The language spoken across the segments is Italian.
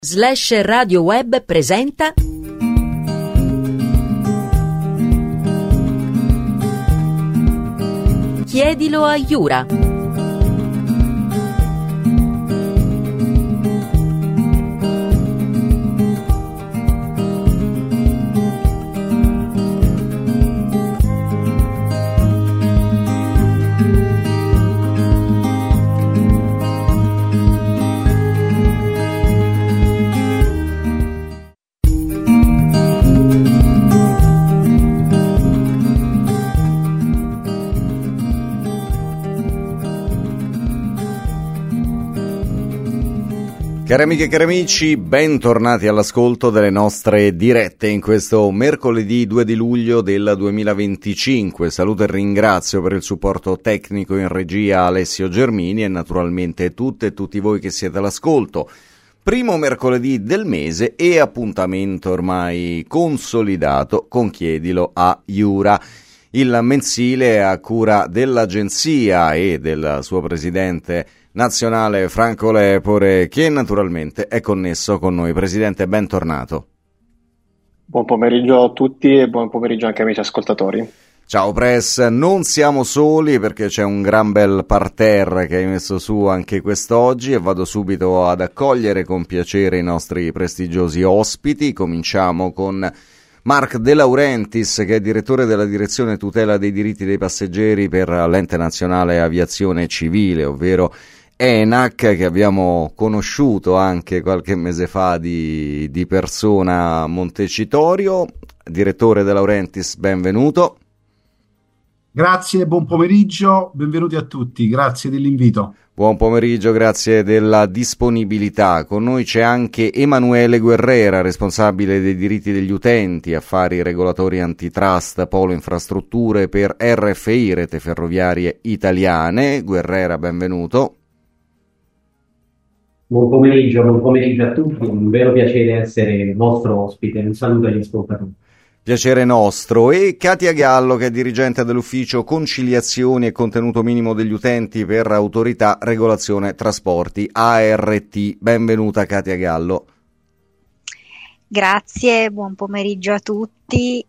Radio Web presenta Chiedilo a Iura. Cari amiche e cari amici, bentornati all'ascolto delle nostre dirette in questo mercoledì 2 di luglio del 2025. Saluto e ringrazio per il supporto tecnico in regia Alessio Germini e naturalmente tutte e tutti voi che siete all'ascolto. Primo mercoledì del mese e appuntamento ormai consolidato con Chiedilo a Iura, il mensile a cura dell'agenzia e del suo presidente nazionale Franco Lepore, che naturalmente è connesso con noi. Presidente, bentornato. Buon pomeriggio a tutti e buon pomeriggio anche amici ascoltatori. Ciao Press, non siamo soli perché c'è un gran bel parterre che hai messo su anche quest'oggi e vado subito ad accogliere con piacere i nostri prestigiosi ospiti. Cominciamo con Marc De Laurentiis, che è direttore della direzione tutela dei diritti dei passeggeri per l'Ente Nazionale Aviazione Civile, ovvero ENAC, che abbiamo conosciuto anche qualche mese fa di persona a Montecitorio. Direttore De Laurentiis, benvenuto. Grazie, buon pomeriggio, benvenuti a tutti, grazie dell'invito. Buon pomeriggio, grazie della disponibilità. Con noi c'è anche Emanuele Guerrera, responsabile dei diritti degli utenti, affari regolatori antitrust, polo infrastrutture per RFI, Rete Ferroviarie Italiane. Guerrera, benvenuto. Buon pomeriggio a tutti, un vero piacere essere vostro ospite, un saluto agli ascoltatori. Piacere nostro. E Katia Gallo, che è dirigente dell'ufficio conciliazioni e contenuto minimo degli utenti per Autorità Regolazione Trasporti, ART. Benvenuta Katia Gallo. Grazie, buon pomeriggio a tutti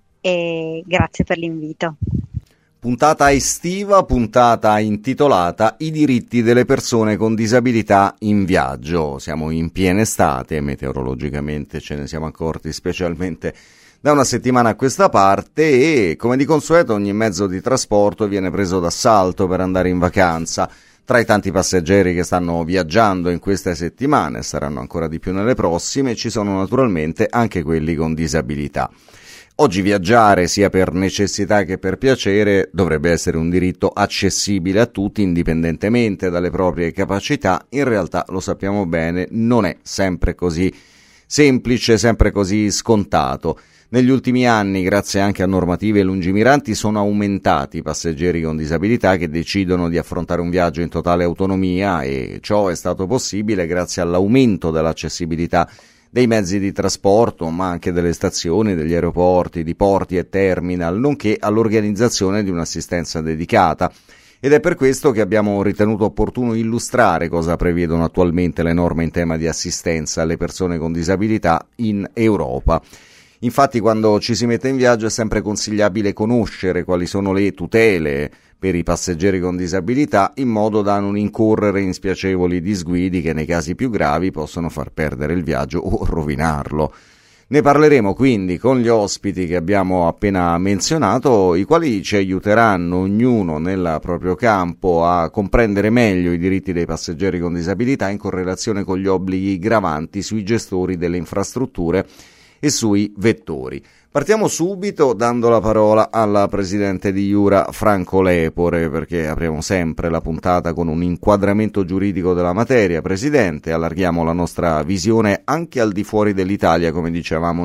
e grazie per l'invito. Puntata estiva, puntata intitolata I diritti delle persone con disabilità in viaggio. Siamo in piena estate, meteorologicamente ce ne siamo accorti specialmente da una settimana a questa parte e, come di consueto, ogni mezzo di trasporto viene preso d'assalto per andare in vacanza. Tra i tanti passeggeri che stanno viaggiando in queste settimane, saranno ancora di più nelle prossime, ci sono naturalmente anche quelli con disabilità. Oggi viaggiare, sia per necessità che per piacere, dovrebbe essere un diritto accessibile a tutti, indipendentemente dalle proprie capacità. In realtà, lo sappiamo bene, non è sempre così semplice, sempre così scontato. Negli ultimi anni, grazie anche a normative lungimiranti, sono aumentati i passeggeri con disabilità che decidono di affrontare un viaggio in totale autonomia e ciò è stato possibile grazie all'aumento dell'accessibilità dei mezzi di trasporto, ma anche delle stazioni, degli aeroporti, di porti e terminal, nonché all'organizzazione di un'assistenza dedicata. Ed è per questo che abbiamo ritenuto opportuno illustrare cosa prevedono attualmente le norme in tema di assistenza alle persone con disabilità in Europa. Infatti, quando ci si mette in viaggio è sempre consigliabile conoscere quali sono le tutele per i passeggeri con disabilità, in modo da non incorrere in spiacevoli disguidi che nei casi più gravi possono far perdere il viaggio o rovinarlo. Ne parleremo quindi con gli ospiti che abbiamo appena menzionato, i quali ci aiuteranno ognuno nel proprio campo a comprendere meglio i diritti dei passeggeri con disabilità in correlazione con gli obblighi gravanti sui gestori delle infrastrutture e sui vettori. Partiamo subito dando la parola alla presidente di Iura, Franco Lepore, perché apriamo sempre la puntata con un inquadramento giuridico della materia. Presidente, allarghiamo la nostra visione anche al di fuori dell'Italia, come dicevamo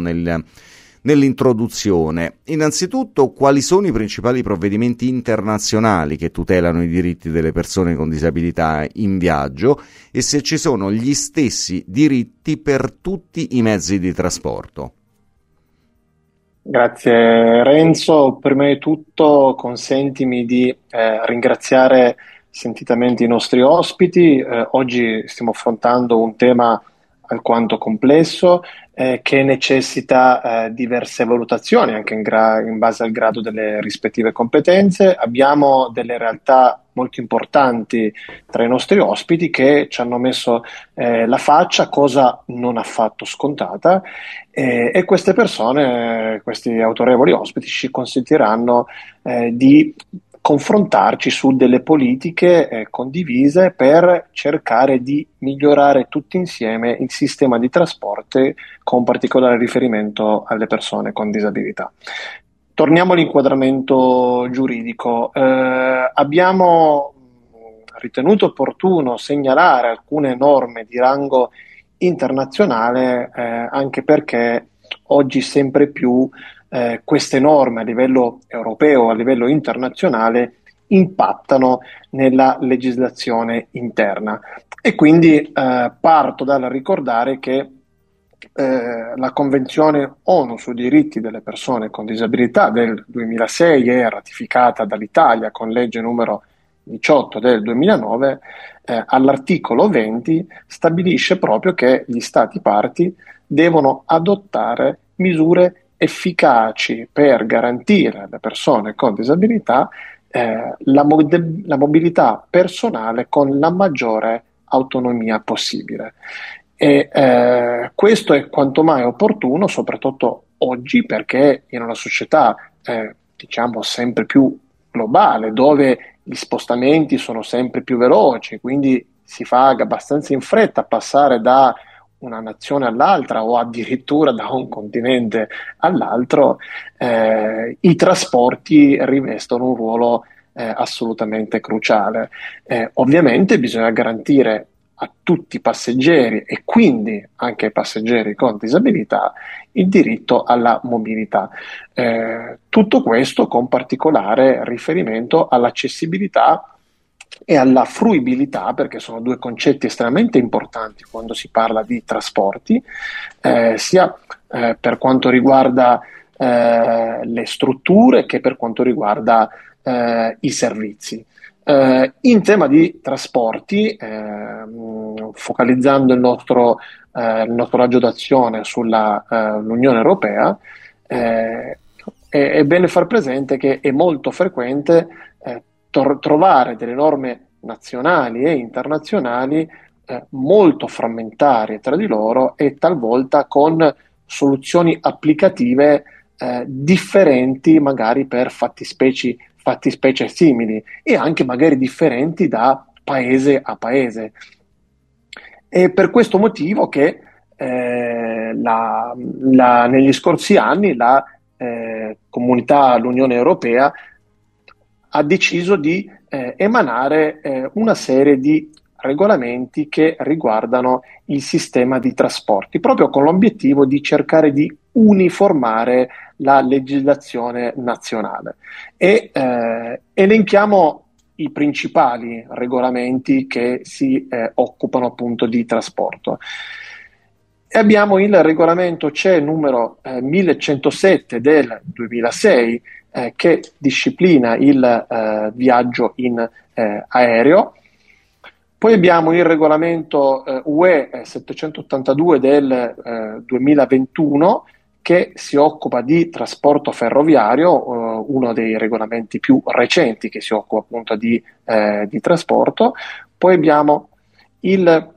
nell'introduzione. Innanzitutto, quali sono i principali provvedimenti internazionali che tutelano i diritti delle persone con disabilità in viaggio e se ci sono gli stessi diritti per tutti i mezzi di trasporto? Grazie Renzo, prima di tutto consentimi di ringraziare sentitamente i nostri ospiti. Oggi stiamo affrontando un tema alquanto complesso, che necessita diverse valutazioni anche in base al grado delle rispettive competenze. Abbiamo delle realtà molto importanti tra i nostri ospiti che ci hanno messo la faccia, cosa non affatto scontata, e queste persone, questi autorevoli ospiti, ci consentiranno di confrontarci su delle politiche condivise per cercare di migliorare tutti insieme il sistema di trasporti con particolare riferimento alle persone con disabilità. Torniamo all'inquadramento giuridico. Abbiamo ritenuto opportuno segnalare alcune norme di rango internazionale, anche perché oggi sempre più queste norme a livello europeo, a livello internazionale, impattano nella legislazione interna. E quindi parto dal ricordare che la Convenzione ONU sui diritti delle persone con disabilità del 2006 è ratificata dall'Italia con legge numero 18 del 2009, all'articolo 20 stabilisce proprio che gli Stati parti devono adottare misure efficaci per garantire alle persone con disabilità la mobilità personale con la maggiore autonomia possibile. E questo è quanto mai opportuno, soprattutto oggi, perché in una società diciamo sempre più globale, dove gli spostamenti sono sempre più veloci, quindi si fa abbastanza in fretta a passare da una nazione all'altra o addirittura da un continente all'altro, i trasporti rivestono un ruolo assolutamente cruciale. Ovviamente bisogna garantire a tutti i passeggeri e quindi anche ai passeggeri con disabilità il diritto alla mobilità. Tutto questo con particolare riferimento all'accessibilità e alla fruibilità, perché sono due concetti estremamente importanti quando si parla di trasporti, sia per quanto riguarda le strutture che per quanto riguarda i servizi. In tema di trasporti, focalizzando il nostro raggio d'azione sulla l'Unione Europea, è bene far presente che è molto frequente trovare delle norme nazionali e internazionali molto frammentarie tra di loro e talvolta con soluzioni applicative differenti magari per fattispecie simili e anche magari differenti da paese a paese. È per questo motivo che negli scorsi anni la comunità, l'Unione Europea, ha deciso di emanare una serie di regolamenti che riguardano il sistema di trasporti, proprio con l'obiettivo di cercare di uniformare la legislazione nazionale. E elenchiamo i principali regolamenti che si occupano appunto di trasporto. E abbiamo il regolamento CE numero 1107 del 2006, che disciplina il viaggio in aereo. Poi abbiamo il regolamento UE 782 del 2021, che si occupa di trasporto ferroviario, uno dei regolamenti più recenti che si occupa appunto di trasporto. Poi abbiamo il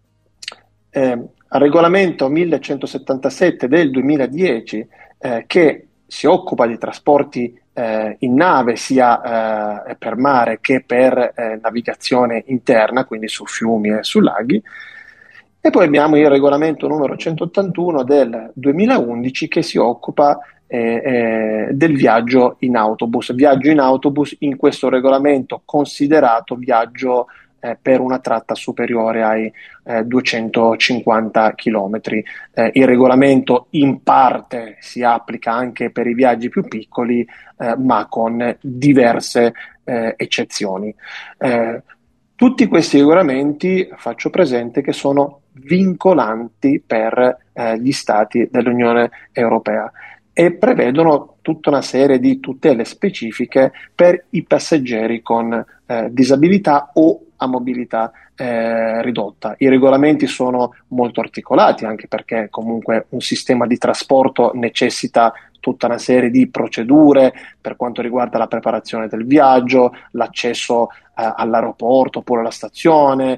regolamento 1177 del 2010, che si occupa di trasporti in nave sia per mare che per navigazione interna, quindi su fiumi e su laghi. E poi abbiamo il regolamento numero 181 del 2011 che si occupa del viaggio in autobus. Viaggio in autobus in questo regolamento considerato viaggio per una tratta superiore ai 250 km. Il regolamento in parte si applica anche per i viaggi più piccoli, ma con diverse eccezioni. Tutti questi regolamenti faccio presente che sono vincolanti per gli Stati dell'Unione Europea e prevedono tutta una serie di tutele specifiche per i passeggeri con disabilità o a mobilità ridotta. I regolamenti sono molto articolati, anche perché comunque un sistema di trasporto necessita tutta una serie di procedure per quanto riguarda la preparazione del viaggio, l'accesso all'aeroporto oppure alla stazione,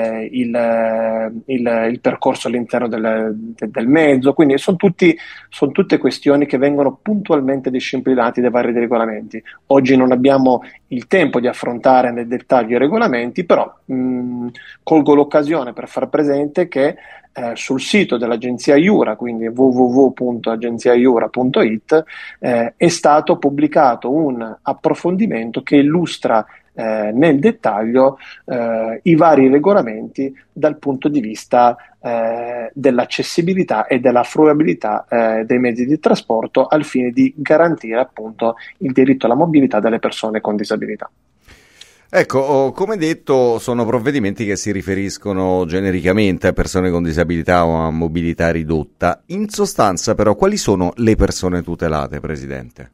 il percorso all'interno del mezzo. Quindi sono tutte questioni che vengono puntualmente disciplinate dai vari regolamenti. Oggi non abbiamo il tempo di affrontare nel dettaglio i regolamenti, però colgo l'occasione per far presente che sul sito dell'agenzia Iura, quindi www.agenziaiura.it, è stato pubblicato un approfondimento che illustra nel dettaglio i vari regolamenti dal punto di vista dell'accessibilità e della fruibilità dei mezzi di trasporto, al fine di garantire appunto il diritto alla mobilità delle persone con disabilità. Ecco, come detto, sono provvedimenti che si riferiscono genericamente a persone con disabilità o a mobilità ridotta. In sostanza, però, quali sono le persone tutelate, Presidente?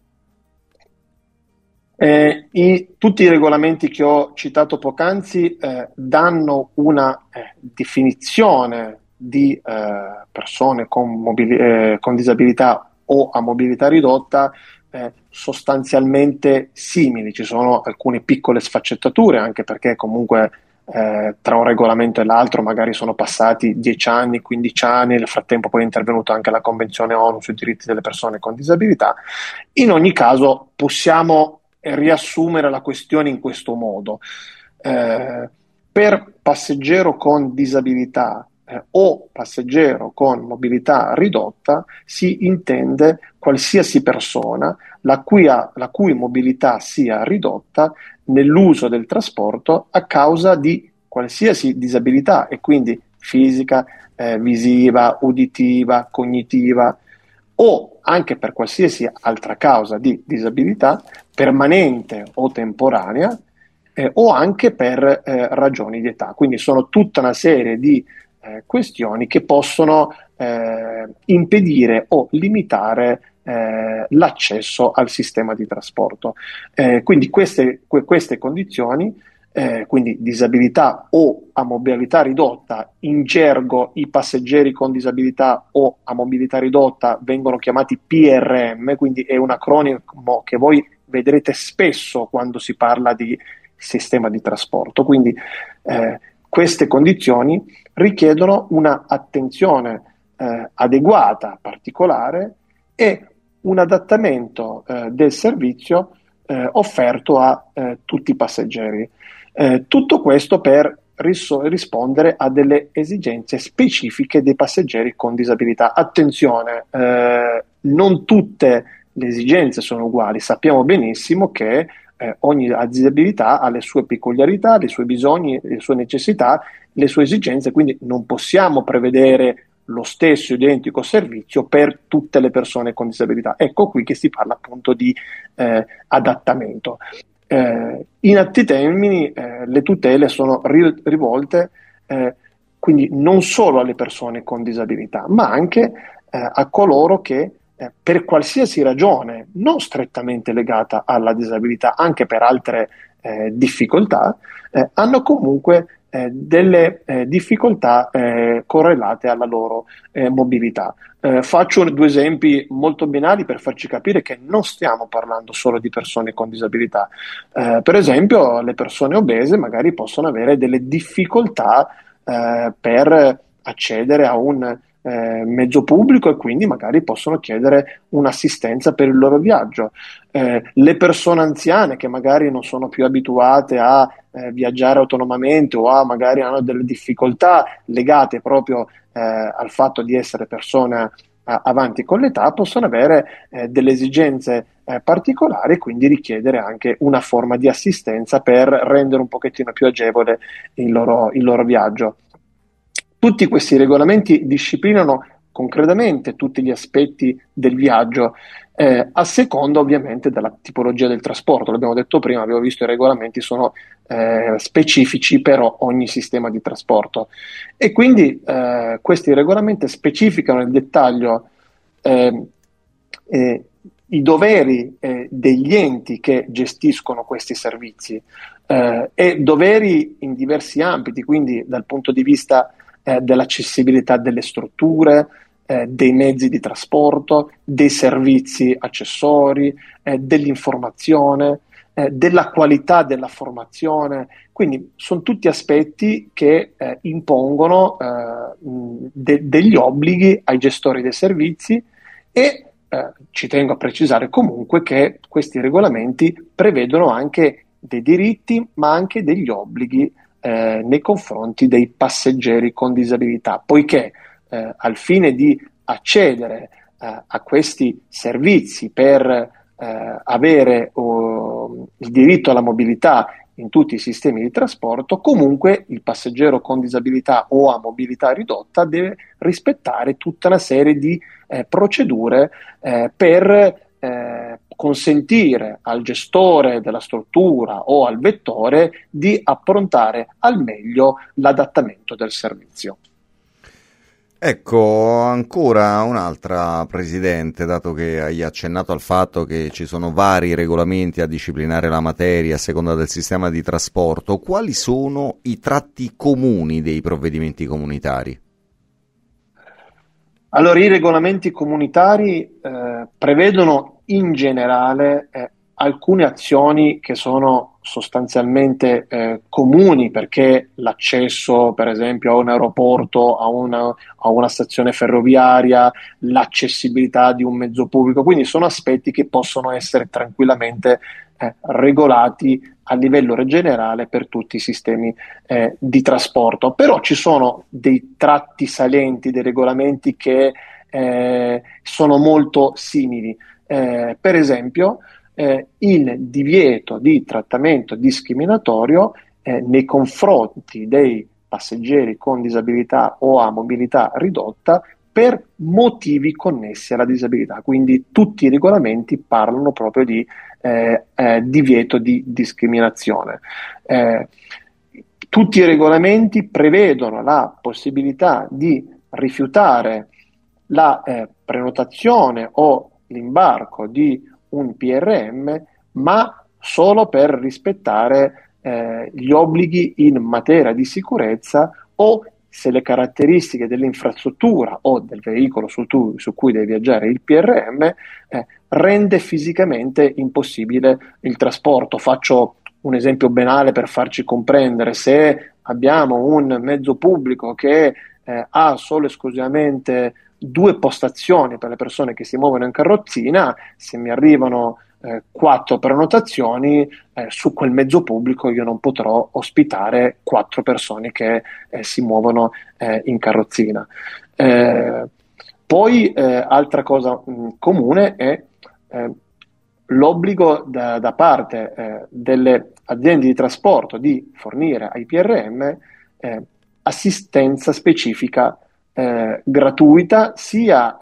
Tutti i regolamenti che ho citato poc'anzi danno una definizione di persone con disabilità o a mobilità ridotta sostanzialmente simili. Ci sono alcune piccole sfaccettature, anche perché comunque tra un regolamento e l'altro magari sono passati 10 anni, 15 anni, nel frattempo poi è intervenuta anche la Convenzione ONU sui diritti delle persone con disabilità. In ogni caso possiamo riassumere la questione in questo modo. Per passeggero con disabilità o passeggero con mobilità ridotta si intende qualsiasi persona la cui mobilità sia ridotta nell'uso del trasporto a causa di qualsiasi disabilità, e quindi fisica, visiva, uditiva, cognitiva, o anche per qualsiasi altra causa di disabilità permanente o temporanea, o anche per ragioni di età. Quindi sono tutta una serie di questioni che possono impedire o limitare l'accesso al sistema di trasporto. Quindi queste condizioni, quindi disabilità o a mobilità ridotta, in gergo i passeggeri con disabilità o a mobilità ridotta vengono chiamati PRM, quindi è un acronimo che voi vedrete spesso quando si parla di sistema di trasporto. Quindi queste condizioni richiedono una attenzione adeguata, particolare, e un adattamento del servizio offerto a tutti i passeggeri. Tutto questo per rispondere a delle esigenze specifiche dei passeggeri con disabilità. Attenzione, non tutte le esigenze sono uguali. Sappiamo benissimo che ogni disabilità ha le sue peculiarità, i suoi bisogni, le sue necessità, le sue esigenze, quindi non possiamo prevedere lo stesso identico servizio per tutte le persone con disabilità. Ecco qui che si parla appunto di adattamento. In atti termini le tutele sono rivolte quindi non solo alle persone con disabilità, ma anche a coloro che per qualsiasi ragione non strettamente legata alla disabilità, anche per altre difficoltà, hanno comunque delle difficoltà correlate alla loro mobilità. Faccio due esempi molto banali per farci capire che non stiamo parlando solo di persone con disabilità. Per esempio, le persone obese magari possono avere delle difficoltà per accedere a un mezzo pubblico, e quindi magari possono chiedere un'assistenza per il loro viaggio. Le persone anziane che magari non sono più abituate a viaggiare autonomamente, o magari hanno delle difficoltà legate proprio al fatto di essere persone avanti con l'età, possono avere delle esigenze particolari, e quindi richiedere anche una forma di assistenza per rendere un pochettino più agevole il loro viaggio. Tutti questi regolamenti disciplinano concretamente tutti gli aspetti del viaggio, a seconda ovviamente della tipologia del trasporto. L'abbiamo detto prima, abbiamo visto i regolamenti sono specifici per ogni sistema di trasporto, e quindi questi regolamenti specificano nel dettaglio i doveri degli enti che gestiscono questi servizi, e doveri in diversi ambiti, quindi dal punto di vista dell'accessibilità delle strutture, dei mezzi di trasporto, dei servizi accessori, dell'informazione, della qualità della formazione. Quindi sono tutti aspetti che impongono degli obblighi ai gestori dei servizi e ci tengo a precisare comunque che questi regolamenti prevedono anche dei diritti ma anche degli obblighi nei confronti dei passeggeri con disabilità, poiché al fine di accedere a questi servizi per avere il diritto alla mobilità in tutti i sistemi di trasporto, comunque il passeggero con disabilità o a mobilità ridotta deve rispettare tutta una serie di procedure per consentire al gestore della struttura o al vettore di approntare al meglio l'adattamento del servizio. Ecco, ancora un'altra, Presidente, dato che hai accennato al fatto che ci sono vari regolamenti a disciplinare la materia a seconda del sistema di trasporto, quali sono i tratti comuni dei provvedimenti comunitari? Allora, i regolamenti comunitari prevedono in generale alcune azioni che sono sostanzialmente comuni, perché l'accesso, per esempio, a un aeroporto, a una stazione ferroviaria, l'accessibilità di un mezzo pubblico, quindi sono aspetti che possono essere tranquillamente regolati a livello generale per tutti i sistemi di trasporto. Però ci sono dei tratti salienti dei regolamenti che sono molto simili. Per esempio, il divieto di trattamento discriminatorio nei confronti dei passeggeri con disabilità o a mobilità ridotta per motivi connessi alla disabilità. Quindi tutti i regolamenti parlano proprio di divieto di discriminazione. Tutti i regolamenti prevedono la possibilità di rifiutare la prenotazione o l'imbarco di un PRM, ma solo per rispettare gli obblighi in materia di sicurezza o se le caratteristiche dell'infrastruttura o del veicolo su cui deve viaggiare il PRM rende fisicamente impossibile il trasporto. Faccio un esempio banale per farci comprendere: se abbiamo un mezzo pubblico che ha solo esclusivamente 2 postazioni per le persone che si muovono in carrozzina, se mi arrivano 4 prenotazioni su quel mezzo pubblico io non potrò ospitare 4 persone che si muovono in carrozzina. Poi altra cosa comune è l'obbligo da parte delle aziende di trasporto di fornire ai PRM assistenza specifica gratuita sia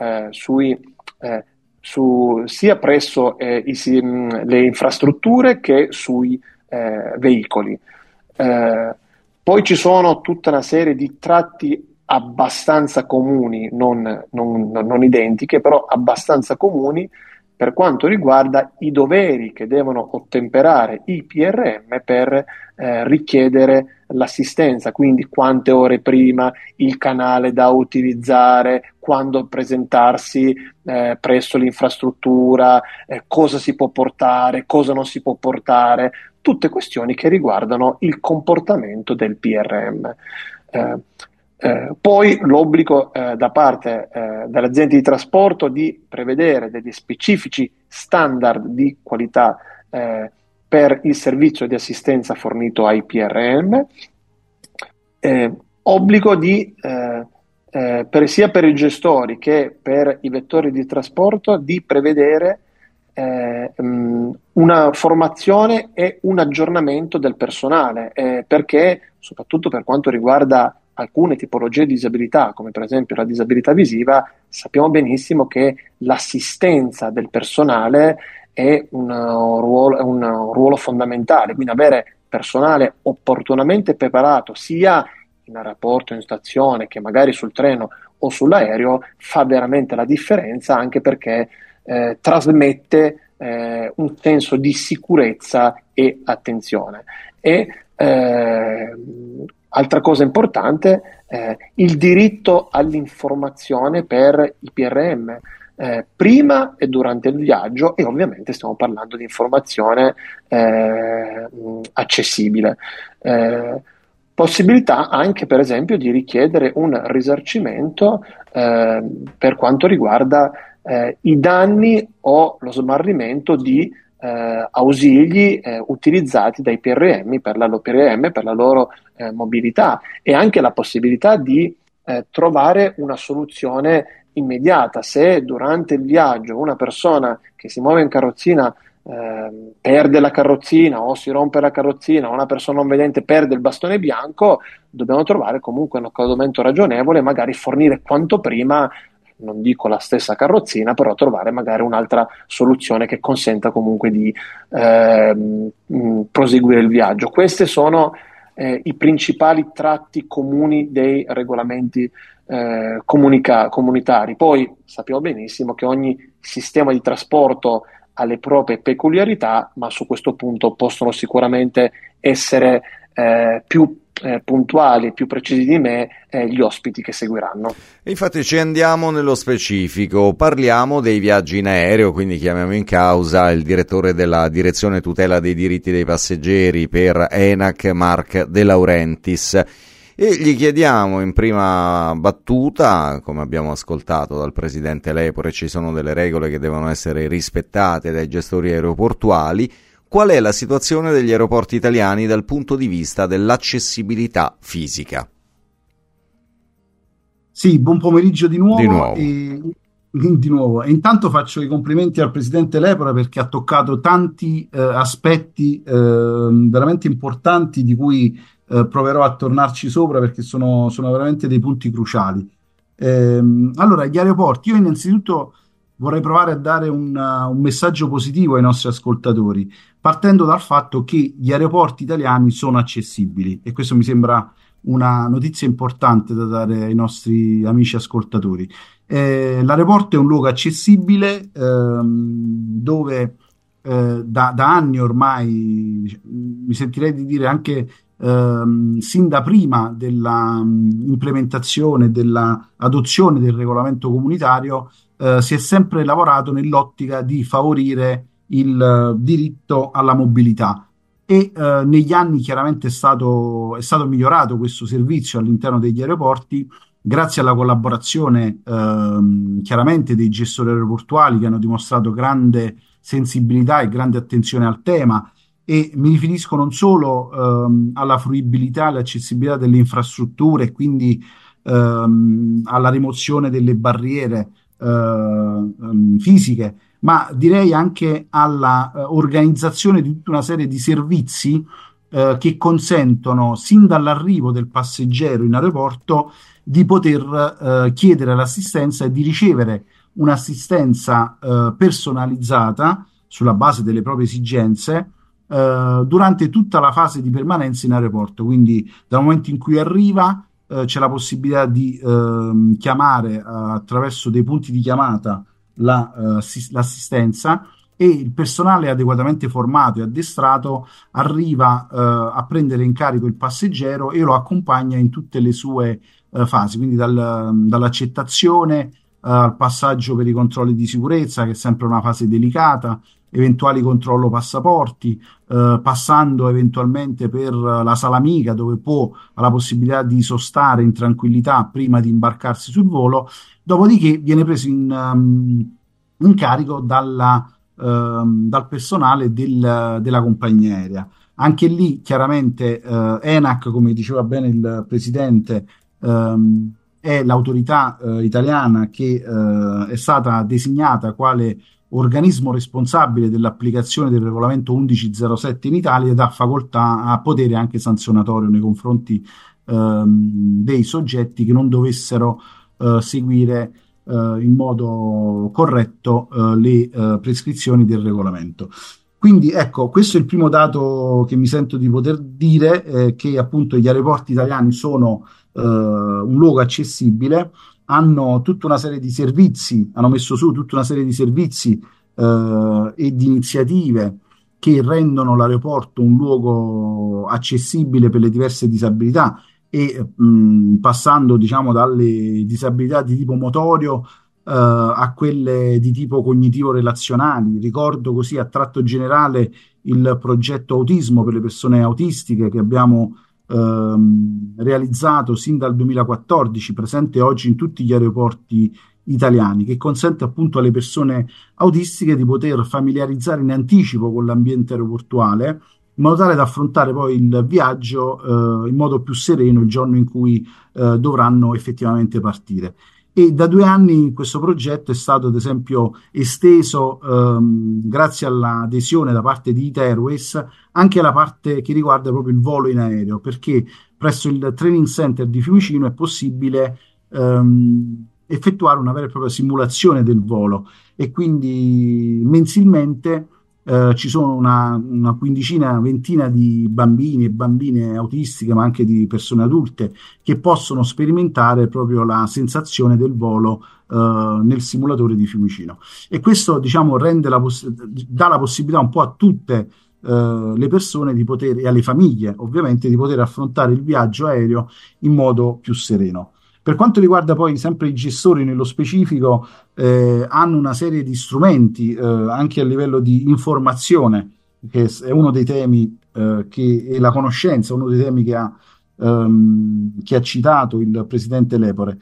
sia presso le infrastrutture che sui veicoli. Poi ci sono tutta una serie di tratti abbastanza comuni, non identiche, però abbastanza comuni per quanto riguarda i doveri che devono ottemperare i PRM per richiedere l'assistenza, quindi quante ore prima, il canale da utilizzare, quando presentarsi presso l'infrastruttura, cosa si può portare, cosa non si può portare, tutte questioni che riguardano il comportamento del PRM. Poi l'obbligo da parte delle aziende di trasporto di prevedere degli specifici standard di qualità per il servizio di assistenza fornito ai PRM, obbligo sia per i gestori che per i vettori di trasporto di prevedere una formazione e un aggiornamento del personale, perché soprattutto per quanto riguarda alcune tipologie di disabilità, come per esempio la disabilità visiva, sappiamo benissimo che l'assistenza del personale è un ruolo fondamentale, quindi avere personale opportunamente preparato sia in aeroporto, in stazione, che magari sul treno o sull'aereo fa veramente la differenza, anche perché trasmette un senso di sicurezza e attenzione. E altra cosa importante, il diritto all'informazione per i PRM, prima e durante il viaggio, e ovviamente stiamo parlando di informazione accessibile. Possibilità anche, per esempio, di richiedere un risarcimento per quanto riguarda i danni o lo smarrimento di ausili utilizzati dai PRM per la loro mobilità, e anche la possibilità di trovare una soluzione immediata. Se durante il viaggio una persona che si muove in carrozzina perde la carrozzina o si rompe la carrozzina, o una persona non vedente perde il bastone bianco, dobbiamo trovare comunque un accoglionamento ragionevole e magari fornire quanto prima, non dico la stessa carrozzina, però trovare magari un'altra soluzione che consenta comunque di proseguire il viaggio. Questi sono i principali tratti comuni dei regolamenti comunitari. Poi sappiamo benissimo che ogni sistema di trasporto ha le proprie peculiarità, ma su questo punto possono sicuramente essere più puntuali, più precisi di me gli ospiti che seguiranno. Infatti ci andiamo nello specifico, parliamo dei viaggi in aereo, quindi chiamiamo in causa il direttore della Direzione Tutela dei Diritti dei Passeggeri per ENAC, Marc De Laurentiis, e gli chiediamo in prima battuta, come abbiamo ascoltato dal presidente Lepore, ci sono delle regole che devono essere rispettate dai gestori aeroportuali. Qual è la situazione degli aeroporti italiani dal punto di vista dell'accessibilità fisica? Sì, buon pomeriggio di nuovo. Di nuovo. Di nuovo. E intanto faccio i complimenti al presidente Lepore, perché ha toccato tanti aspetti veramente importanti, di cui proverò a tornarci sopra, perché sono veramente dei punti cruciali. Allora, gli aeroporti, io innanzitutto vorrei provare a dare un messaggio positivo ai nostri ascoltatori, partendo dal fatto che gli aeroporti italiani sono accessibili, e questo mi sembra una notizia importante da dare ai nostri amici ascoltatori. L'aeroporto è un luogo accessibile dove da anni ormai, mi sentirei di dire anche sin da prima della implementazione, della adozione del regolamento comunitario, si è sempre lavorato nell'ottica di favorire il diritto alla mobilità, e negli anni chiaramente è stato migliorato questo servizio all'interno degli aeroporti, grazie alla collaborazione chiaramente dei gestori aeroportuali, che hanno dimostrato grande sensibilità e grande attenzione al tema. E mi riferisco non solo alla fruibilità e all'accessibilità delle infrastrutture, e quindi alla rimozione delle barriere fisiche, ma direi anche alla organizzazione di tutta una serie di servizi che consentono, sin dall'arrivo del passeggero in aeroporto, di poter chiedere l'assistenza e di ricevere un'assistenza personalizzata sulla base delle proprie esigenze durante tutta la fase di permanenza in aeroporto. Quindi dal momento in cui arriva c'è la possibilità di chiamare attraverso dei punti di chiamata l'assistenza, e il personale adeguatamente formato e addestrato arriva a prendere in carico il passeggero e lo accompagna in tutte le sue fasi, quindi dall'accettazione al passaggio per i controlli di sicurezza, che è sempre una fase delicata, eventuali controllo passaporti, passando eventualmente per la sala amica, dove ha la possibilità di sostare in tranquillità prima di imbarcarsi sul volo, dopodiché viene preso in carico dal personale della compagnia aerea. Anche lì chiaramente ENAC, come diceva bene il presidente, è l'autorità italiana che è stata designata quale organismo responsabile dell'applicazione del regolamento 1107 in Italia, ed ha potere anche sanzionatorio nei confronti dei soggetti che non dovessero seguire in modo corretto le prescrizioni del regolamento. Quindi ecco, questo è il primo dato che mi sento di poter dire, che appunto gli aeroporti italiani sono un luogo accessibile, hanno tutta una serie di servizi, hanno messo su tutta una serie di servizi e di iniziative che rendono l'aeroporto un luogo accessibile per le diverse disabilità e passando, diciamo, dalle disabilità di tipo motorio a quelle di tipo cognitivo-relazionali. Ricordo così a tratto generale il progetto autismo per le persone autistiche che abbiamo realizzato sin dal 2014, presente oggi in tutti gli aeroporti italiani, che consente appunto alle persone autistiche di poter familiarizzare in anticipo con l'ambiente aeroportuale, in modo tale da affrontare poi il viaggio in modo più sereno il giorno in cui dovranno effettivamente partire. E da 2 anni questo progetto è stato ad esempio esteso grazie all'adesione da parte di Ita Airways anche alla parte che riguarda proprio il volo in aereo, perché presso il Training Center di Fiumicino è possibile effettuare una vera e propria simulazione del volo e quindi mensilmente ci sono una quindicina, ventina di bambini e bambine autistiche, ma anche di persone adulte, che possono sperimentare proprio la sensazione del volo nel simulatore di Fiumicino. E questo, diciamo, dà la possibilità un po' a tutte le persone di poter, e alle famiglie ovviamente, di poter affrontare il viaggio aereo in modo più sereno. Per quanto riguarda poi sempre i gestori nello specifico, hanno una serie di strumenti anche a livello di informazione, che è uno dei temi e la conoscenza, uno dei temi che ha citato il presidente Lepore.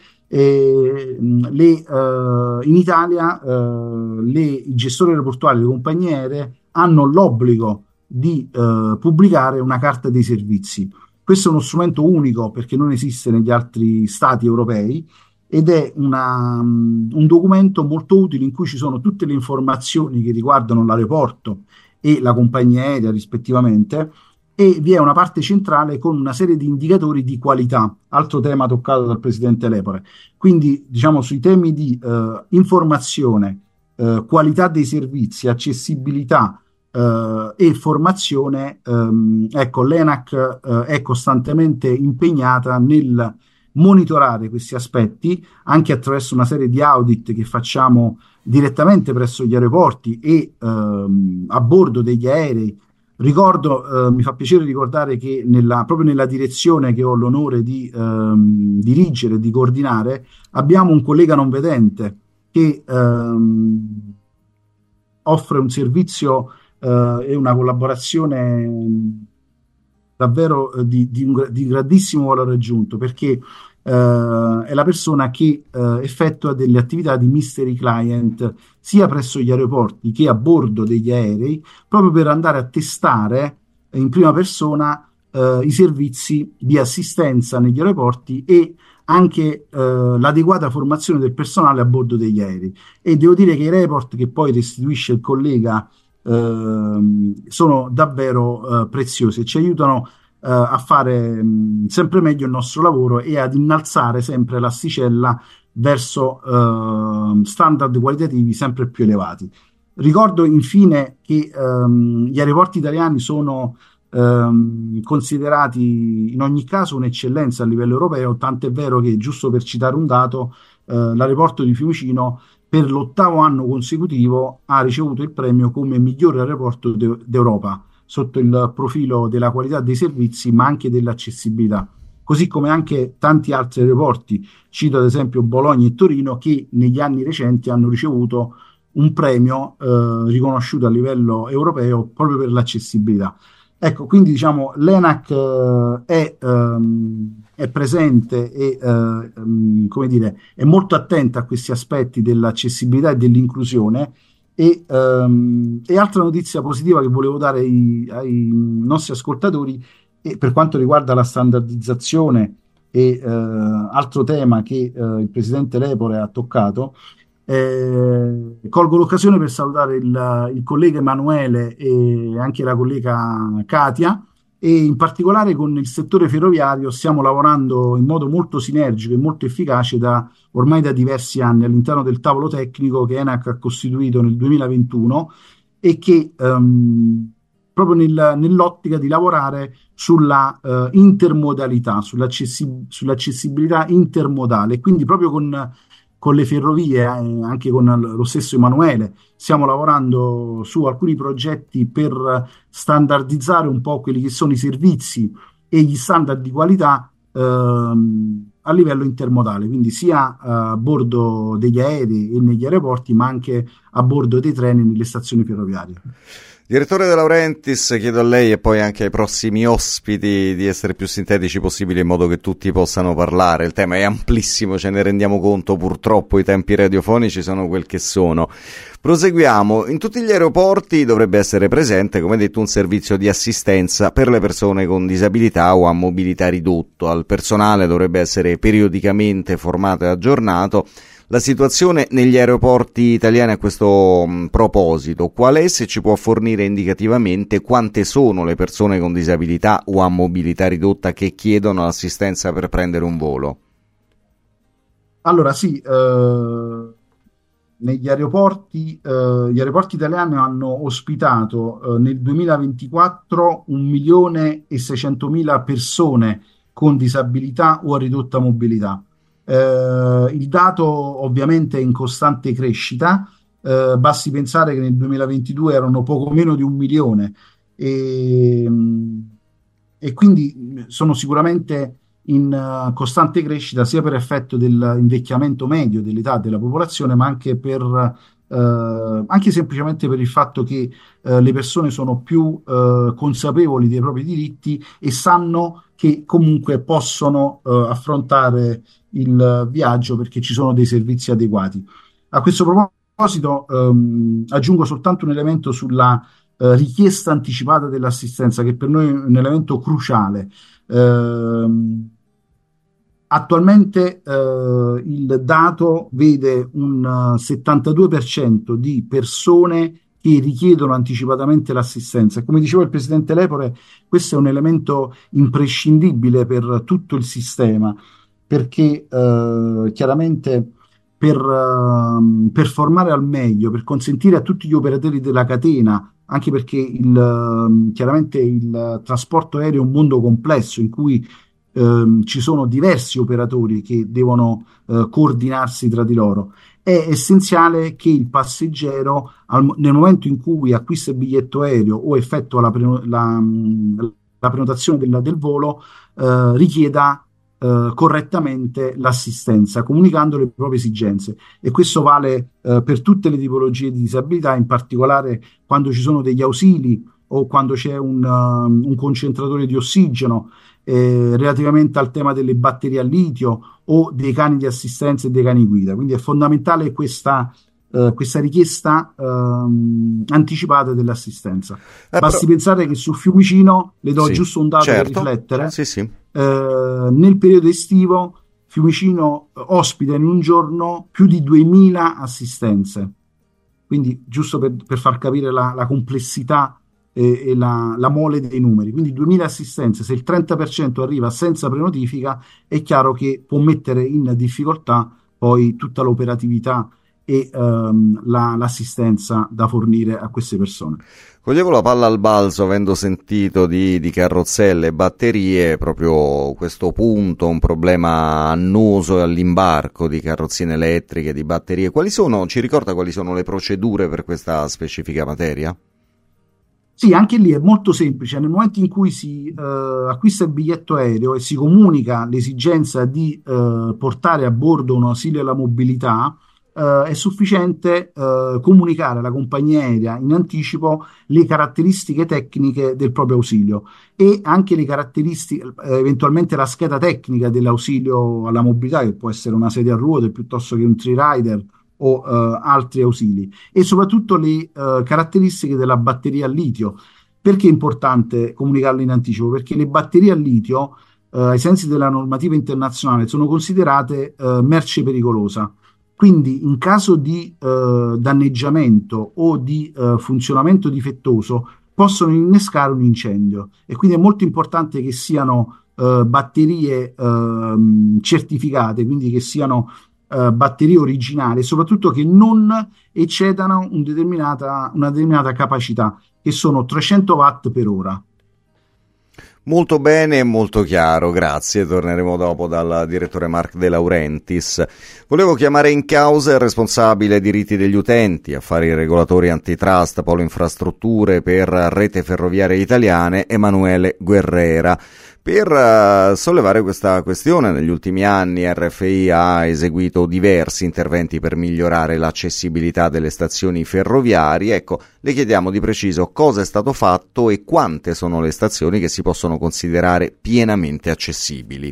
In Italia i gestori aeroportuali, le compagnie aeree, hanno l'obbligo di pubblicare una carta dei servizi. Questo è uno strumento unico perché non esiste negli altri stati europei ed è un documento molto utile in cui ci sono tutte le informazioni che riguardano l'aeroporto e la compagnia aerea rispettivamente, e vi è una parte centrale con una serie di indicatori di qualità, altro tema toccato dal presidente Lepore. Quindi, diciamo, sui temi di informazione, qualità dei servizi, accessibilità e formazione, ecco, l'ENAC è costantemente impegnata nel monitorare questi aspetti anche attraverso una serie di audit che facciamo direttamente presso gli aeroporti e a bordo degli aerei. Ricordo, mi fa piacere ricordare che proprio nella direzione che ho l'onore di dirigere e di coordinare abbiamo un collega non vedente che offre un servizio e una collaborazione davvero di grandissimo valore aggiunto, perché è la persona che effettua delle attività di mystery client sia presso gli aeroporti che a bordo degli aerei, proprio per andare a testare in prima persona i servizi di assistenza negli aeroporti e anche l'adeguata formazione del personale a bordo degli aerei. E devo dire che i report che poi restituisce il collega sono davvero preziosi e ci aiutano a fare sempre meglio il nostro lavoro e ad innalzare sempre l'asticella verso standard qualitativi sempre più elevati. Ricordo infine che gli aeroporti italiani sono considerati in ogni caso un'eccellenza a livello europeo, tant'è vero che, giusto per citare un dato, l'aeroporto di Fiumicino per l'8º anno consecutivo ha ricevuto il premio come miglior aeroporto d'Europa sotto il profilo della qualità dei servizi ma anche dell'accessibilità, così come anche tanti altri aeroporti, cito ad esempio Bologna e Torino, che negli anni recenti hanno ricevuto un premio riconosciuto a livello europeo proprio per l'accessibilità. Ecco, quindi diciamo l'ENAC è presente e come dire, è molto attenta a questi aspetti dell'accessibilità e dell'inclusione. E altra notizia positiva che volevo dare ai nostri ascoltatori, per quanto riguarda la standardizzazione e altro tema che il presidente Lepore ha toccato, colgo l'occasione per salutare il collega Emanuele e anche la collega Katia, e in particolare con il settore ferroviario stiamo lavorando in modo molto sinergico e molto efficace ormai da diversi anni all'interno del tavolo tecnico che ENAC ha costituito nel 2021 e che proprio nell'ottica di lavorare sulla intermodalità, sull'accessibilità intermodale. Quindi proprio con le ferrovie, anche con lo stesso Emanuele, stiamo lavorando su alcuni progetti per standardizzare un po' quelli che sono i servizi e gli standard di qualità a livello intermodale, quindi sia a bordo degli aerei e negli aeroporti, ma anche a bordo dei treni nelle stazioni ferroviarie. Direttore De Laurentiis, chiedo a lei e poi anche ai prossimi ospiti di essere più sintetici possibile in modo che tutti possano parlare. Il tema è amplissimo, ce ne rendiamo conto, purtroppo i tempi radiofonici sono quel che sono. Proseguiamo. In tutti gli aeroporti dovrebbe essere presente, come detto, un servizio di assistenza per le persone con disabilità o a mobilità ridotto. Al personale dovrebbe essere periodicamente formato e aggiornato. La situazione negli aeroporti italiani a questo proposito, qual è, se ci può fornire indicativamente quante sono le persone con disabilità o a mobilità ridotta che chiedono assistenza per prendere un volo? Allora sì, negli aeroporti, gli aeroporti italiani hanno ospitato nel 2024 1.600.000 persone con disabilità o a ridotta mobilità. Il dato ovviamente è in costante crescita, basti pensare che nel 2022 erano poco meno di 1 milione e, e quindi sono sicuramente in costante crescita sia per effetto dell'invecchiamento medio dell'età della popolazione, ma anche anche semplicemente per il fatto che le persone sono più consapevoli dei propri diritti e sanno che comunque possono affrontare il viaggio perché ci sono dei servizi adeguati. A questo proposito, aggiungo soltanto un elemento sulla richiesta anticipata dell'assistenza, che per noi è un elemento cruciale. Attualmente il dato vede un 72% di persone che richiedono anticipatamente l'assistenza. Come diceva il Presidente Lepore, questo è un elemento imprescindibile per tutto il sistema, perché chiaramente per formare al meglio, per consentire a tutti gli operatori della catena, anche perché chiaramente il trasporto aereo è un mondo complesso in cui ci sono diversi operatori che devono coordinarsi tra di loro. È essenziale che il passeggero, nel momento in cui acquista il biglietto aereo o effettua la prenotazione del volo, richieda correttamente l'assistenza, comunicando le proprie esigenze. E questo vale per tutte le tipologie di disabilità, in particolare quando ci sono degli ausili o quando c'è un concentratore di ossigeno, relativamente al tema delle batterie a litio o dei cani di assistenza e dei cani guida. Quindi è fondamentale questa richiesta anticipata dell'assistenza. Basti pensare che su Fiumicino, le do giusto un dato per riflettere, nel periodo estivo Fiumicino ospita in un giorno più di 2000 assistenze, quindi giusto per far capire la complessità e la mole dei numeri. Quindi 2000 assistenze, se il 30% arriva senza prenotifica, è chiaro che può mettere in difficoltà poi tutta l'operatività e l'assistenza da fornire a queste persone. Coglievo la palla al balzo avendo sentito di carrozzelle e batterie, proprio questo punto, un problema annoso all'imbarco di carrozzine elettriche, di batterie. Ci ricorda quali sono le procedure per questa specifica materia? Sì, anche lì è molto semplice. Nel momento in cui si acquista il biglietto aereo e si comunica l'esigenza di portare a bordo un ausilio alla mobilità, è sufficiente comunicare alla compagnia aerea in anticipo le caratteristiche tecniche del proprio ausilio e anche le caratteristiche, eventualmente la scheda tecnica dell'ausilio alla mobilità, che può essere una sedia a ruote piuttosto che un tree rider o altri ausili, e soprattutto le caratteristiche della batteria a litio. Perché è importante comunicarle in anticipo? Perché le batterie a litio, ai sensi della normativa internazionale, sono considerate merce pericolosa. Quindi in caso di danneggiamento o di funzionamento difettoso possono innescare un incendio, e quindi è molto importante che siano batterie certificate, quindi che siano batterie originali, e soprattutto che non eccedano una determinata capacità, che sono 300 watt per ora. Molto bene e molto chiaro, grazie. Torneremo dopo dal direttore Marc De Laurentiis. Volevo chiamare in causa il responsabile diritti degli utenti, affari regolatori antitrust, polo infrastrutture per Rete Ferroviaria Italiane, Emanuele Guerrera, per sollevare questa questione. Negli ultimi anni RFI ha eseguito diversi interventi per migliorare l'accessibilità delle stazioni ferroviarie. Ecco, le chiediamo di preciso cosa è stato fatto e quante sono le stazioni che si possono considerare pienamente accessibili.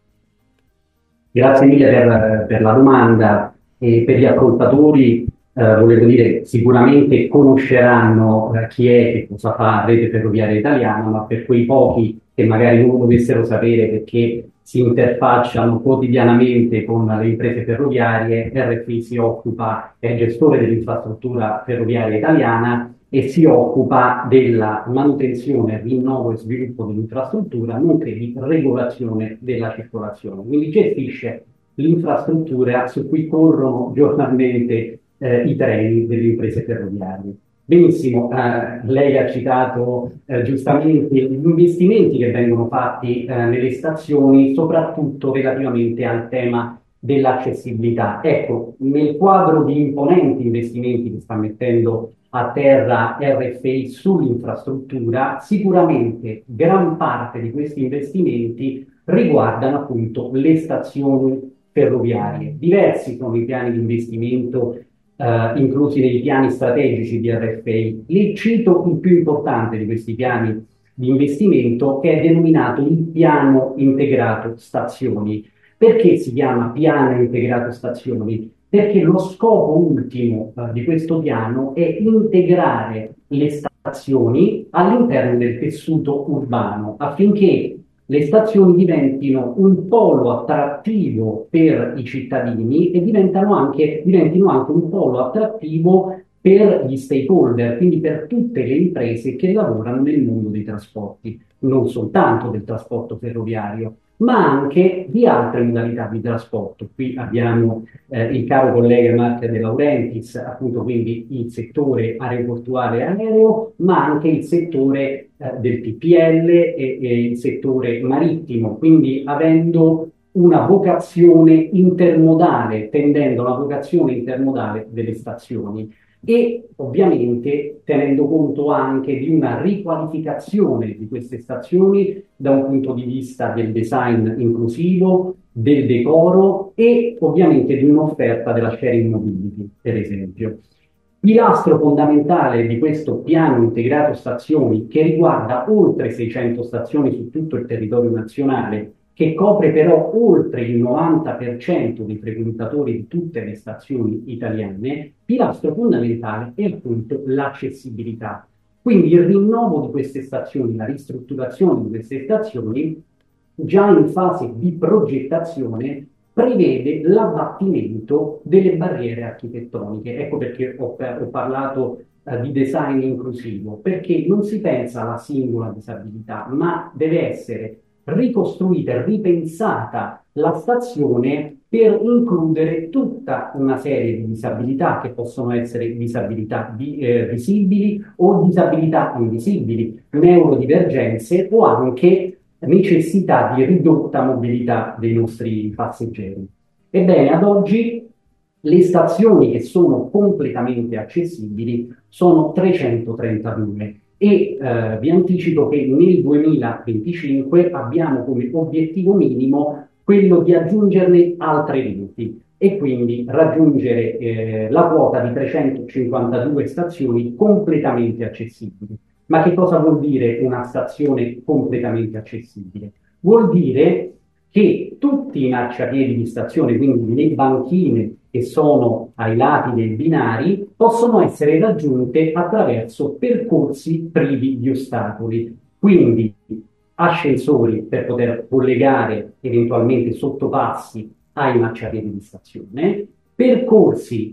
Grazie mille per la domanda. E per gli ascoltatori volevo dire, sicuramente conosceranno chi è, che cosa fa Rete Ferroviaria Italiana, ma per quei pochi che magari non dovessero sapere perché si interfacciano quotidianamente con le imprese ferroviarie, RFI si occupa, è gestore dell'infrastruttura ferroviaria italiana e si occupa della manutenzione, rinnovo e sviluppo dell'infrastruttura, nonché di regolazione della circolazione. Quindi gestisce l'infrastruttura su cui corrono giornalmente i treni delle imprese ferroviarie. Benissimo, lei ha citato giustamente gli investimenti che vengono fatti nelle stazioni, soprattutto relativamente al tema dell'accessibilità. Ecco, nel quadro di imponenti investimenti che sta mettendo a terra RFI sull'infrastruttura, sicuramente gran parte di questi investimenti riguardano appunto le stazioni ferroviarie. Diversi sono i piani di investimento inclusi nei piani strategici di RFI. Li cito il più importante di questi piani di investimento, che è denominato il piano integrato stazioni. Perché si chiama piano integrato stazioni? Perché lo scopo ultimo di questo piano è integrare le stazioni all'interno del tessuto urbano, affinché le stazioni diventino un polo attrattivo per i cittadini e diventino anche un polo attrattivo per gli stakeholder, quindi per tutte le imprese che lavorano nel mondo dei trasporti, non soltanto del trasporto ferroviario, ma anche di altre modalità di trasporto. Qui abbiamo il caro collega Marc De Laurentiis, appunto quindi il settore aeroportuale e aereo, ma anche il settore del TPL e il settore marittimo, quindi avendo una vocazione intermodale, tendendo alla vocazione intermodale delle stazioni. E ovviamente tenendo conto anche di una riqualificazione di queste stazioni da un punto di vista del design inclusivo, del decoro e ovviamente di un'offerta della sharing mobility, per esempio. Pilastro fondamentale di questo piano integrato stazioni, che riguarda oltre 600 stazioni su tutto il territorio nazionale, che copre però oltre il 90% dei frequentatori di tutte le stazioni italiane, pilastro fondamentale è appunto l'accessibilità. Quindi il rinnovo di queste stazioni, la ristrutturazione di queste stazioni, già in fase di progettazione, prevede l'abbattimento delle barriere architettoniche. Ecco perché ho parlato di design inclusivo, perché non si pensa alla singola disabilità, ma deve essere ricostruita e ripensata la stazione per includere tutta una serie di disabilità che possono essere disabilità visibili o disabilità invisibili, neurodivergenze o anche necessità di ridotta mobilità dei nostri passeggeri. Ebbene, ad oggi le stazioni che sono completamente accessibili sono 332 e vi anticipo che nel 2025 abbiamo come obiettivo minimo quello di aggiungerne altre 20 e quindi raggiungere la quota di 352 stazioni completamente accessibili. Ma che cosa vuol dire una stazione completamente accessibile? Vuol dire che tutti i marciapiedi di stazione, quindi le banchine che sono ai lati dei binari, possono essere raggiunte attraverso percorsi privi di ostacoli. Quindi ascensori per poter collegare eventualmente sottopassi ai marciapiedi di stazione, percorsi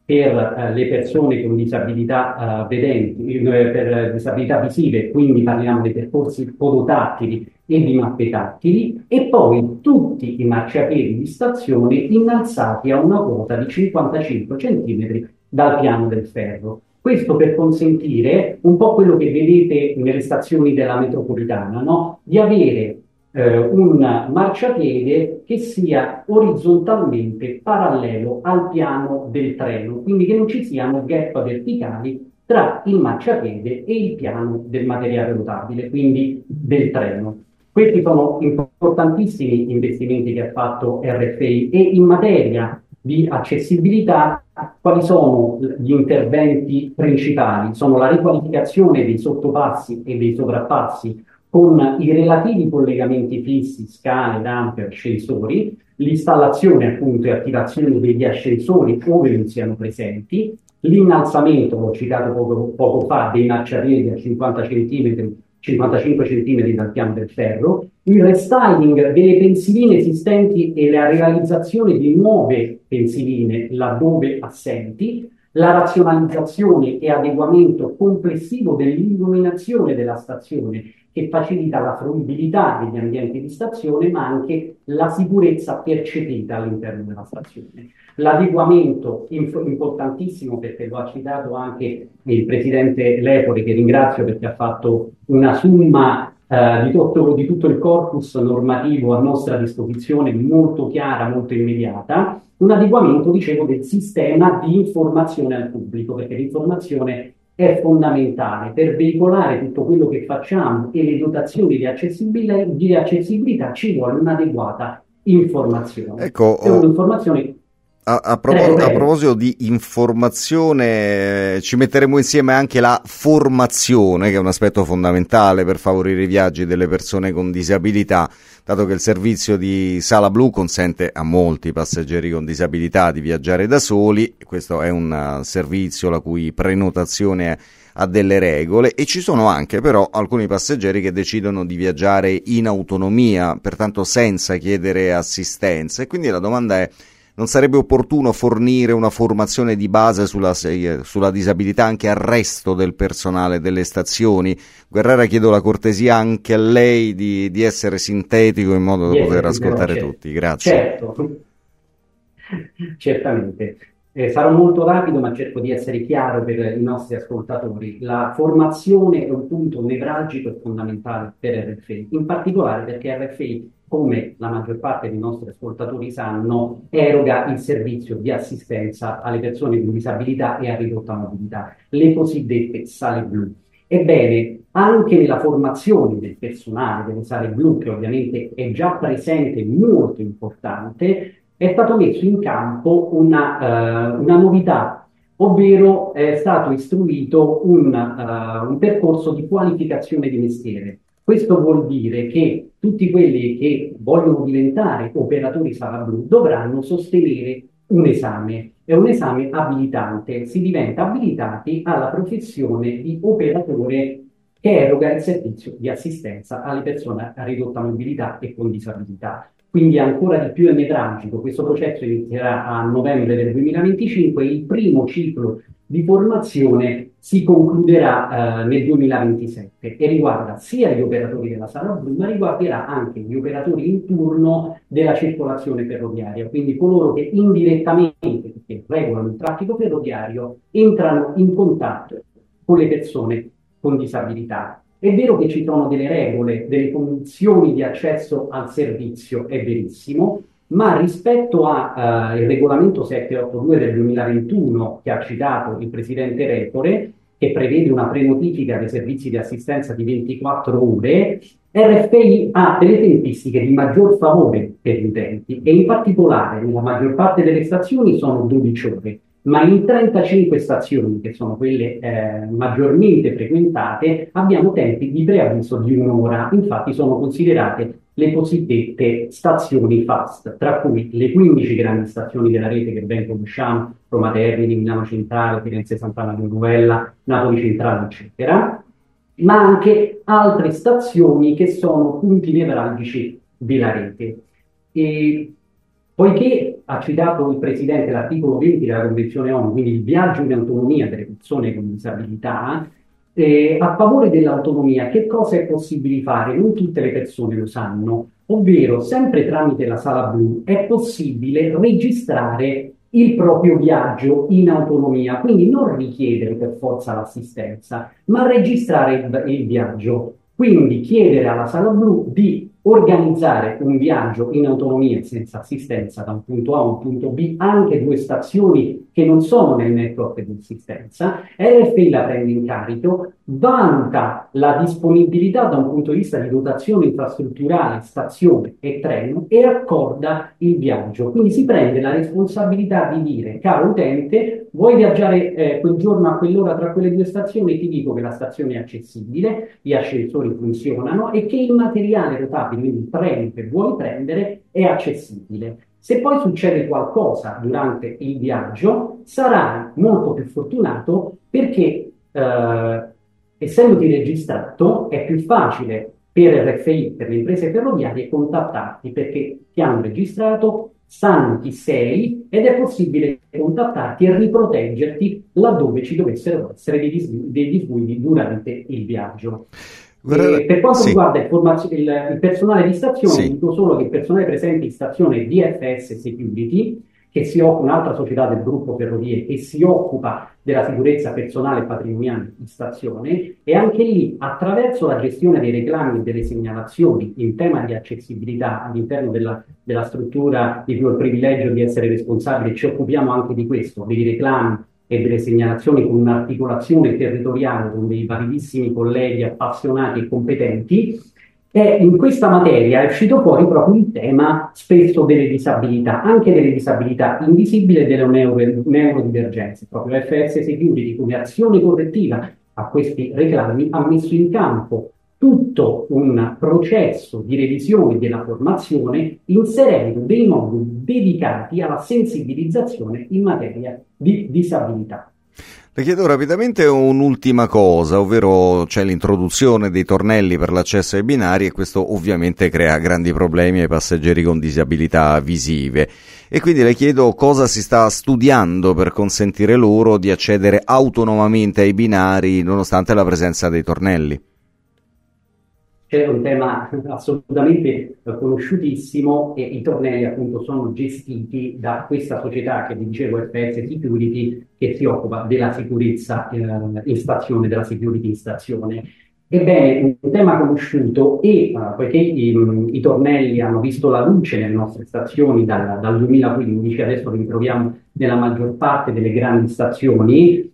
per le persone con disabilità vedenti, per disabilità visive, quindi parliamo dei percorsi podotattili e di mappe tattili, e poi tutti i marciapiedi di stazione innalzati a una quota di 55 centimetri dal piano del ferro. Questo per consentire un po' quello che vedete nelle stazioni della metropolitana, no? Di avere un marciapiede che sia orizzontalmente parallelo al piano del treno, quindi che non ci siano gap verticali tra il marciapiede e il piano del materiale rotabile, quindi del treno. Questi sono importantissimi investimenti che ha fatto RFI, e in materia di accessibilità quali sono gli interventi principali? Sono la riqualificazione dei sottopassi e dei sovrappassi con i relativi collegamenti fissi, scale, rampe, ascensori, l'installazione appunto e attivazione degli ascensori ove non siano presenti, l'innalzamento, l'ho citato poco fa, dei marciapiedi a 50 cm, 55 cm dal piano del ferro, il restyling delle pensiline esistenti e la realizzazione di nuove pensiline laddove assenti, la razionalizzazione e adeguamento complessivo dell'illuminazione della stazione, che facilita la fruibilità degli ambienti di stazione, ma anche la sicurezza percepita all'interno della stazione. L'adeguamento, importantissimo perché lo ha citato anche il presidente Lepore, che ringrazio perché ha fatto una summa di tutto il corpus normativo a nostra disposizione, molto chiara, molto immediata, un adeguamento, dicevo, del sistema di informazione al pubblico, perché l'informazione è fondamentale per veicolare tutto quello che facciamo, e le dotazioni di accessibilità ci vuole un'adeguata informazione. Ecco, è un'informazione. A proposito di informazione, ci metteremo insieme anche la formazione, che è un aspetto fondamentale per favorire i viaggi delle persone con disabilità, dato che il servizio di Sala Blu consente a molti passeggeri con disabilità di viaggiare da soli. Questo è un servizio la cui prenotazione ha delle regole, e ci sono anche però alcuni passeggeri che decidono di viaggiare in autonomia, pertanto senza chiedere assistenza, e quindi la domanda è: non sarebbe opportuno fornire una formazione di base sulla disabilità anche al resto del personale delle stazioni? Guerrera, chiedo la cortesia anche a lei di essere sintetico in modo da poter ascoltare tutti. Grazie. Certo, certamente. Sarò molto rapido, ma cerco di essere chiaro per i nostri ascoltatori. La formazione è un punto nevralgico e fondamentale per RFI, in particolare perché RFI, come la maggior parte dei nostri ascoltatori sanno, eroga il servizio di assistenza alle persone con disabilità e a ridotta mobilità, le cosiddette sale blu. Ebbene, anche nella formazione del personale delle sale blu, che ovviamente è già presente, molto importante, è stato messo in campo una novità, ovvero è stato istruito un percorso di qualificazione di mestiere. Questo vuol dire che tutti quelli che vogliono diventare operatori sala blu dovranno sostenere un esame. È un esame abilitante. Si diventa abilitati alla professione di operatore che eroga il servizio di assistenza alle persone a ridotta mobilità e con disabilità. Quindi ancora di più è nevralgico. Questo processo inizierà a novembre del 2025 e il primo ciclo di formazione si concluderà nel 2027 e riguarda sia gli operatori della sala blu, ma riguarderà anche gli operatori in turno della circolazione ferroviaria, quindi coloro che indirettamente, perché regolano il traffico ferroviario, entrano in contatto con le persone con disabilità. È vero che ci sono delle regole, delle condizioni di accesso al servizio, è verissimo, ma rispetto al regolamento 782 del 2021 che ha citato il presidente Lepore, che prevede una prenotifica dei servizi di assistenza di 24 ore, RFI ha delle tempistiche di maggior favore per gli utenti, e in particolare nella maggior parte delle stazioni sono 12 ore, ma in 35 stazioni, che sono quelle maggiormente frequentate, abbiamo tempi di preavviso di un'ora. Infatti sono considerate le cosiddette stazioni fast, tra cui le 15 grandi stazioni della rete che ben conosciamo, Roma Termini, Milano Centrale, Firenze Sant'Anna di Novella, Napoli Centrale, eccetera, ma anche altre stazioni che sono punti nevralgici della rete. E Poiché ha citato il Presidente l'articolo 20 della Convenzione ONU, quindi il viaggio in autonomia delle persone con disabilità, a favore dell'autonomia, che cosa è possibile fare? Non tutte le persone lo sanno, ovvero sempre tramite la sala blu è possibile registrare il proprio viaggio in autonomia, quindi non richiedere per forza l'assistenza, ma registrare il viaggio. Quindi chiedere alla sala blu di organizzare un viaggio in autonomia e senza assistenza da un punto A a un punto B, anche due stazioni che non sono nel network di assistenza, RFI la prende in carico, valuta la disponibilità da un punto di vista di dotazione infrastrutturale, stazione e treno e accorda il viaggio. Quindi si prende la responsabilità di dire, caro utente, vuoi viaggiare quel giorno a quell'ora tra quelle due stazioni? Ti dico che la stazione è accessibile, gli ascensori funzionano e che il materiale rotabile, quindi il treno che vuoi prendere, è accessibile. Se poi succede qualcosa durante il viaggio, sarai molto più fortunato perché essendoti registrato è più facile per RFI, per le imprese ferroviarie, contattarti perché ti hanno registrato, sanno chi sei ed è possibile contattarti e riproteggerti laddove ci dovessero essere dei disguidi durante il viaggio. Per quanto riguarda il personale di stazione, dico solo che il personale presente in stazione è DFS Security, che si occupa, un'altra società del gruppo Ferrovie, che si occupa della sicurezza personale e patrimoniale in stazione, e anche lì, attraverso la gestione dei reclami e delle segnalazioni in tema di accessibilità all'interno della struttura di cui ho il privilegio di essere responsabile, ci occupiamo anche di questo, dei reclami e delle segnalazioni con un'articolazione territoriale con dei validissimi colleghi appassionati e competenti. E in questa materia è uscito fuori proprio il tema spesso delle disabilità, anche delle disabilità invisibili e delle neurodivergenze. Proprio FS Security, come azione correttiva a questi reclami, ha messo in campo tutto un processo di revisione della formazione, inserendo dei moduli dedicati alla sensibilizzazione in materia di disabilità. Le chiedo rapidamente un'ultima cosa, ovvero c'è l'introduzione dei tornelli per l'accesso ai binari e questo ovviamente crea grandi problemi ai passeggeri con disabilità visive. E quindi le chiedo cosa si sta studiando per consentire loro di accedere autonomamente ai binari nonostante la presenza dei tornelli. C'è un tema assolutamente conosciutissimo e i tornelli appunto sono gestiti da questa società che vi dicevo, FS Security, che si occupa della sicurezza in stazione, della security in stazione. Ebbene, un tema conosciuto e poiché i tornelli hanno visto la luce nelle nostre stazioni dal 2015, adesso li troviamo nella maggior parte delle grandi stazioni.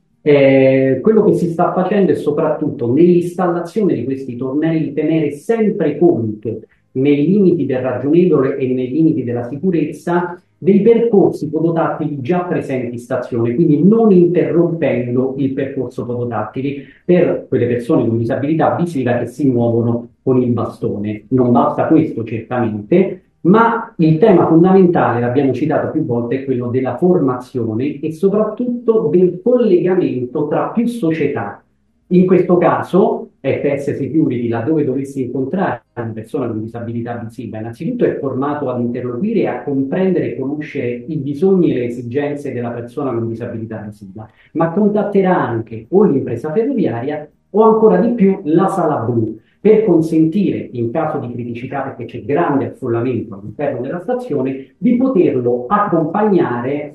Quello che si sta facendo è soprattutto nell'installazione di questi tornelli tenere sempre conto, nei limiti del ragionevole e nei limiti della sicurezza, dei percorsi podotattili già presenti in stazione, quindi non interrompendo il percorso podotattili per quelle persone con disabilità visiva che si muovono con il bastone. Non basta questo certamente, ma il tema fondamentale, l'abbiamo citato più volte, è quello della formazione e soprattutto del collegamento tra più società. In questo caso, FS Security, laddove dovessi incontrare una persona con disabilità visiva, innanzitutto è formato ad interloquire e a comprendere e conoscere i bisogni e le esigenze della persona con disabilità visiva, ma contatterà anche o l'impresa ferroviaria o ancora di più la sala blu, per consentire, in caso di criticità, perché c'è grande affollamento all'interno della stazione, di poterlo accompagnare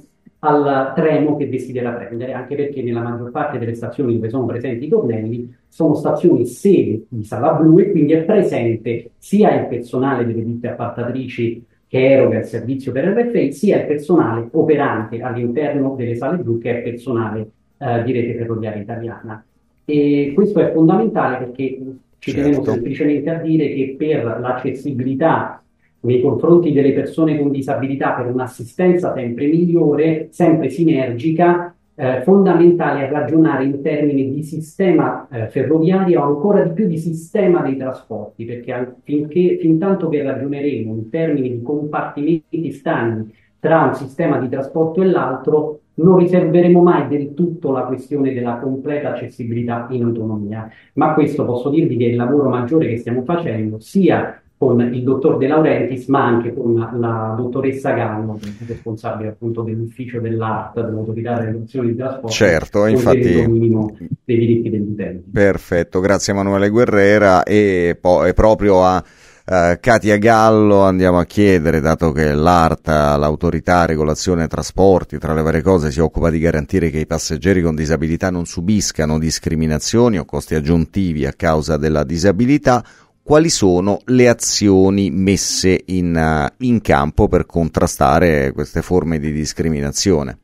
al treno che desidera prendere, anche perché nella maggior parte delle stazioni dove sono presenti i tornelli sono stazioni sede di sala blu e quindi è presente sia il personale delle ditte appaltatrici che eroga il servizio per RFI, sia il personale operante all'interno delle sale blu che è personale di Rete Ferroviaria Italiana. E questo è fondamentale perché ci tenevo semplicemente a dire che per l'accessibilità nei confronti delle persone con disabilità, per un'assistenza sempre migliore, sempre sinergica, fondamentale è ragionare in termini di sistema ferroviario o ancora di più di sistema dei trasporti, perché fin tanto che ragioneremo in termini di compartimenti stagni tra un sistema di trasporto e l'altro, non risolveremo mai del tutto la questione della completa accessibilità in autonomia. Ma questo posso dirvi che è il lavoro maggiore che stiamo facendo, sia con il dottor De Laurentiis, ma anche con la dottoressa Gallo, che è responsabile appunto dell'ufficio dell'ART, dell'Autorità delle Relazioni di Trasporto, certo, con il infatti, minimo dei diritti degli utenti. Perfetto, grazie Emanuele Guerrera. E poi proprio a Katia Gallo andiamo a chiedere, dato che l'ART, l'Autorità Regolazione Trasporti, tra le varie cose si occupa di garantire che i passeggeri con disabilità non subiscano discriminazioni o costi aggiuntivi a causa della disabilità, quali sono le azioni messe in campo per contrastare queste forme di discriminazione?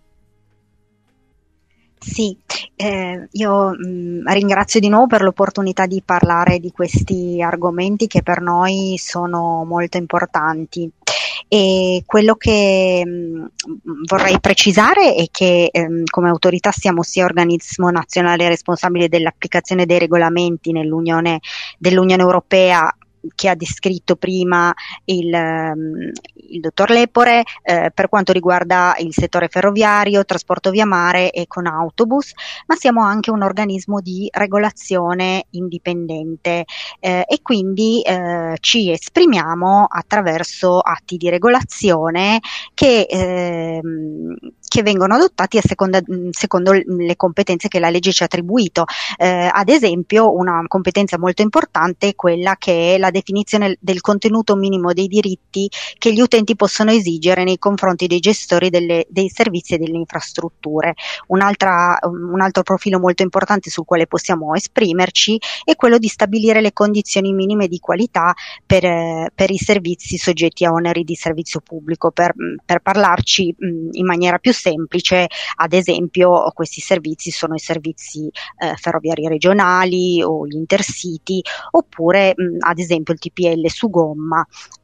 Sì, io ringrazio di nuovo per l'opportunità di parlare di questi argomenti che per noi sono molto importanti. E quello che vorrei precisare è che come autorità siamo sia organismo nazionale responsabile dell'applicazione dei regolamenti dell'Unione Europea, che ha descritto prima il dottor Lepore, per quanto riguarda il settore ferroviario, trasporto via mare e con autobus, ma siamo anche un organismo di regolazione indipendente, e quindi ci esprimiamo attraverso atti di regolazione che vengono adottati secondo le competenze che la legge ci ha attribuito. Ad esempio, una competenza molto importante è quella che è la definizione del contenuto minimo dei diritti che gli utenti possono esigere nei confronti dei gestori dei servizi e delle infrastrutture. Un altro profilo molto importante sul quale possiamo esprimerci è quello di stabilire le condizioni minime di qualità per i servizi soggetti a oneri di servizio pubblico. Per parlarci in maniera più semplice, ad esempio, questi servizi sono i servizi ferroviari regionali o gli intercity, oppure ad esempio il TPL su gomma.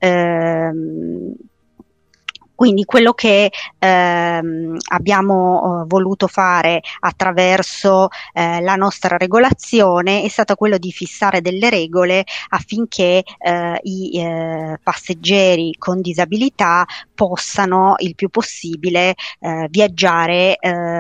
Quindi quello che abbiamo voluto fare attraverso la nostra regolazione è stato quello di fissare delle regole affinché i passeggeri con disabilità possano il più possibile viaggiare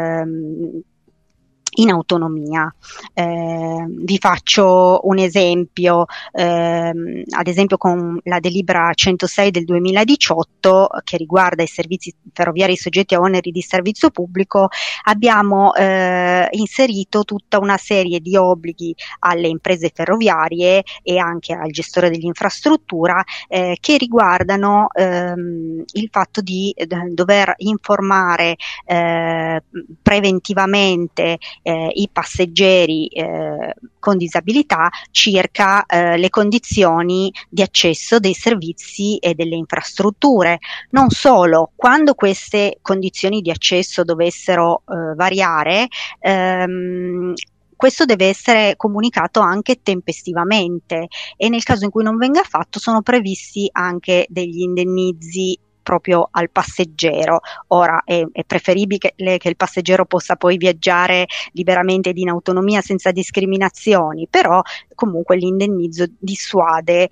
in autonomia. Vi faccio un esempio, ad esempio con la delibera 106 del 2018 che riguarda i servizi ferroviari soggetti a oneri di servizio pubblico. Abbiamo inserito tutta una serie di obblighi alle imprese ferroviarie e anche al gestore dell'infrastruttura che riguardano il fatto di dover informare preventivamente i passeggeri con disabilità circa le condizioni di accesso dei servizi e delle infrastrutture. Non solo, quando queste condizioni di accesso dovessero variare, questo deve essere comunicato anche tempestivamente, e nel caso in cui non venga fatto sono previsti anche degli indennizzi proprio al passeggero. Ora è preferibile che il passeggero possa poi viaggiare liberamente ed in autonomia senza discriminazioni, però comunque l'indennizzo dissuade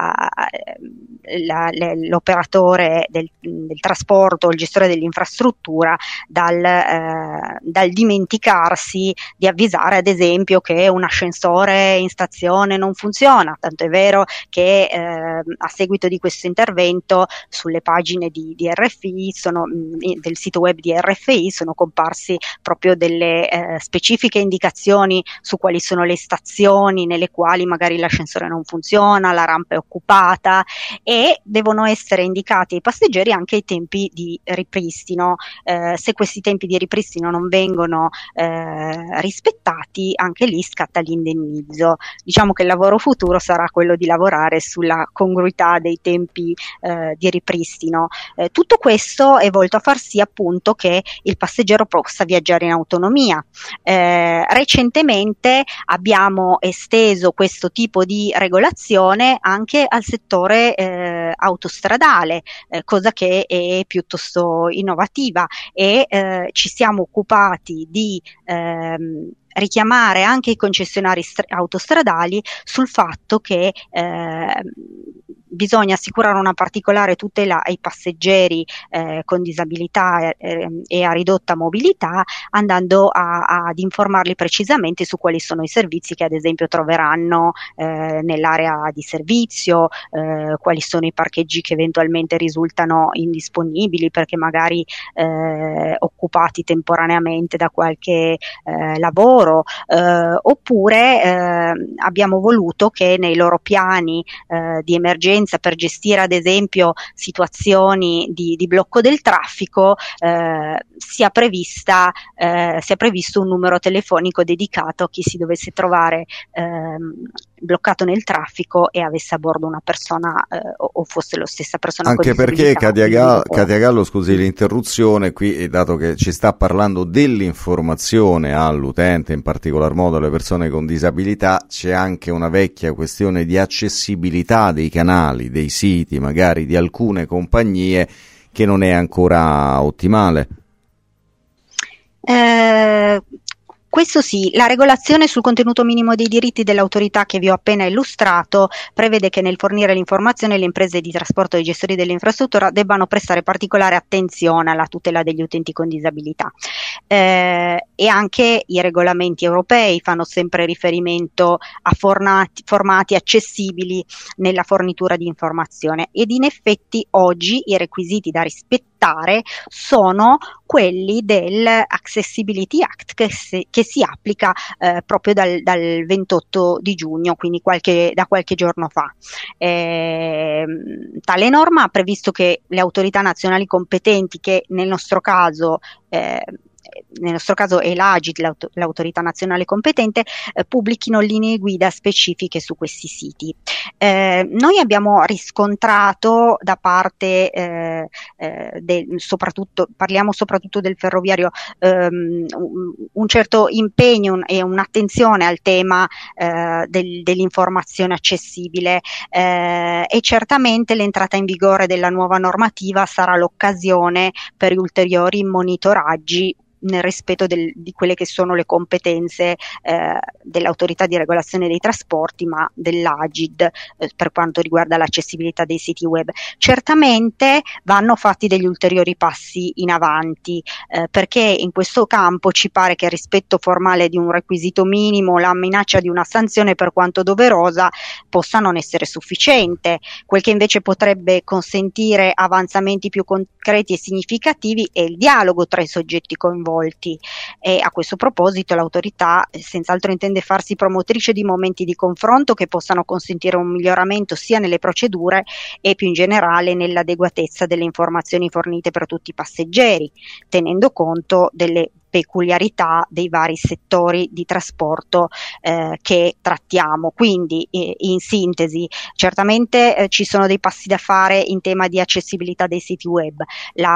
l'operatore del trasporto, il gestore dell'infrastruttura dal dimenticarsi di avvisare, ad esempio, che un ascensore in stazione non funziona. Tanto è vero che a seguito di questo intervento sulle pagine di RFI del sito web di RFI sono comparsi proprio delle specifiche indicazioni su quali sono le stazioni nelle quali magari l'ascensore non funziona, la rampa è occupata, e devono essere indicati ai passeggeri anche i tempi di ripristino. Se questi tempi di ripristino non vengono rispettati, anche lì scatta l'indennizzo. Diciamo che il lavoro futuro sarà quello di lavorare sulla congruità dei tempi di ripristino. Tutto questo è volto a far sì appunto che il passeggero possa viaggiare in autonomia. Recentemente abbiamo esteso questo tipo di regolazione anche al settore autostradale, cosa che è piuttosto innovativa, e ci siamo occupati di richiamare anche i concessionari autostradali sul fatto che bisogna assicurare una particolare tutela ai passeggeri con disabilità e a ridotta mobilità, andando ad informarli precisamente su quali sono i servizi che ad esempio troveranno nell'area di servizio, quali sono i parcheggi che eventualmente risultano indisponibili perché magari occupati temporaneamente da qualche lavoro, oppure abbiamo voluto che nei loro piani di emergenza per gestire ad esempio situazioni di blocco del traffico sia previsto un numero telefonico dedicato a chi si dovesse trovare bloccato nel traffico e avesse a bordo una persona o fosse lo stessa persona anche con perché disabilità. Katia Gallo, scusi l'interruzione qui, dato che ci sta parlando dell'informazione all'utente, in particolar modo alle persone con disabilità, c'è anche una vecchia questione di accessibilità dei canali, dei siti, magari di alcune compagnie, che non è ancora ottimale. Questo sì, la regolazione sul contenuto minimo dei diritti dell'autorità che vi ho appena illustrato prevede che nel fornire l'informazione le imprese di trasporto e i gestori dell'infrastruttura debbano prestare particolare attenzione alla tutela degli utenti con disabilità. E anche i regolamenti europei fanno sempre riferimento a formati accessibili nella fornitura di informazione, ed in effetti oggi i requisiti da rispettare sono quelli dell'Accessibility Act che si applica proprio dal 28 di giugno, quindi da qualche giorno fa. Tale norma ha previsto che le autorità nazionali competenti, che nel nostro caso è l'AGID, l'autorità nazionale competente, pubblichino linee guida specifiche su questi siti. Noi abbiamo riscontrato da parte parliamo soprattutto del ferroviario, un certo impegno e un'attenzione al tema dell'informazione accessibile, e certamente l'entrata in vigore della nuova normativa sarà l'occasione per ulteriori monitoraggi nel rispetto di quelle che sono le competenze dell'autorità di regolazione dei trasporti, ma dell'AGID per quanto riguarda l'accessibilità dei siti web. Certamente vanno fatti degli ulteriori passi in avanti, perché in questo campo ci pare che il rispetto formale di un requisito minimo, la minaccia di una sanzione, per quanto doverosa, possa non essere sufficiente. Quel che invece potrebbe consentire avanzamenti più concreti e significativi è il dialogo tra i soggetti coinvolti. E a questo proposito l'autorità senz'altro intende farsi promotrice di momenti di confronto che possano consentire un miglioramento sia nelle procedure e più in generale nell'adeguatezza delle informazioni fornite per tutti i passeggeri, tenendo conto delle peculiarità dei vari settori di trasporto che trattiamo. Quindi in sintesi, certamente ci sono dei passi da fare in tema di accessibilità dei siti web.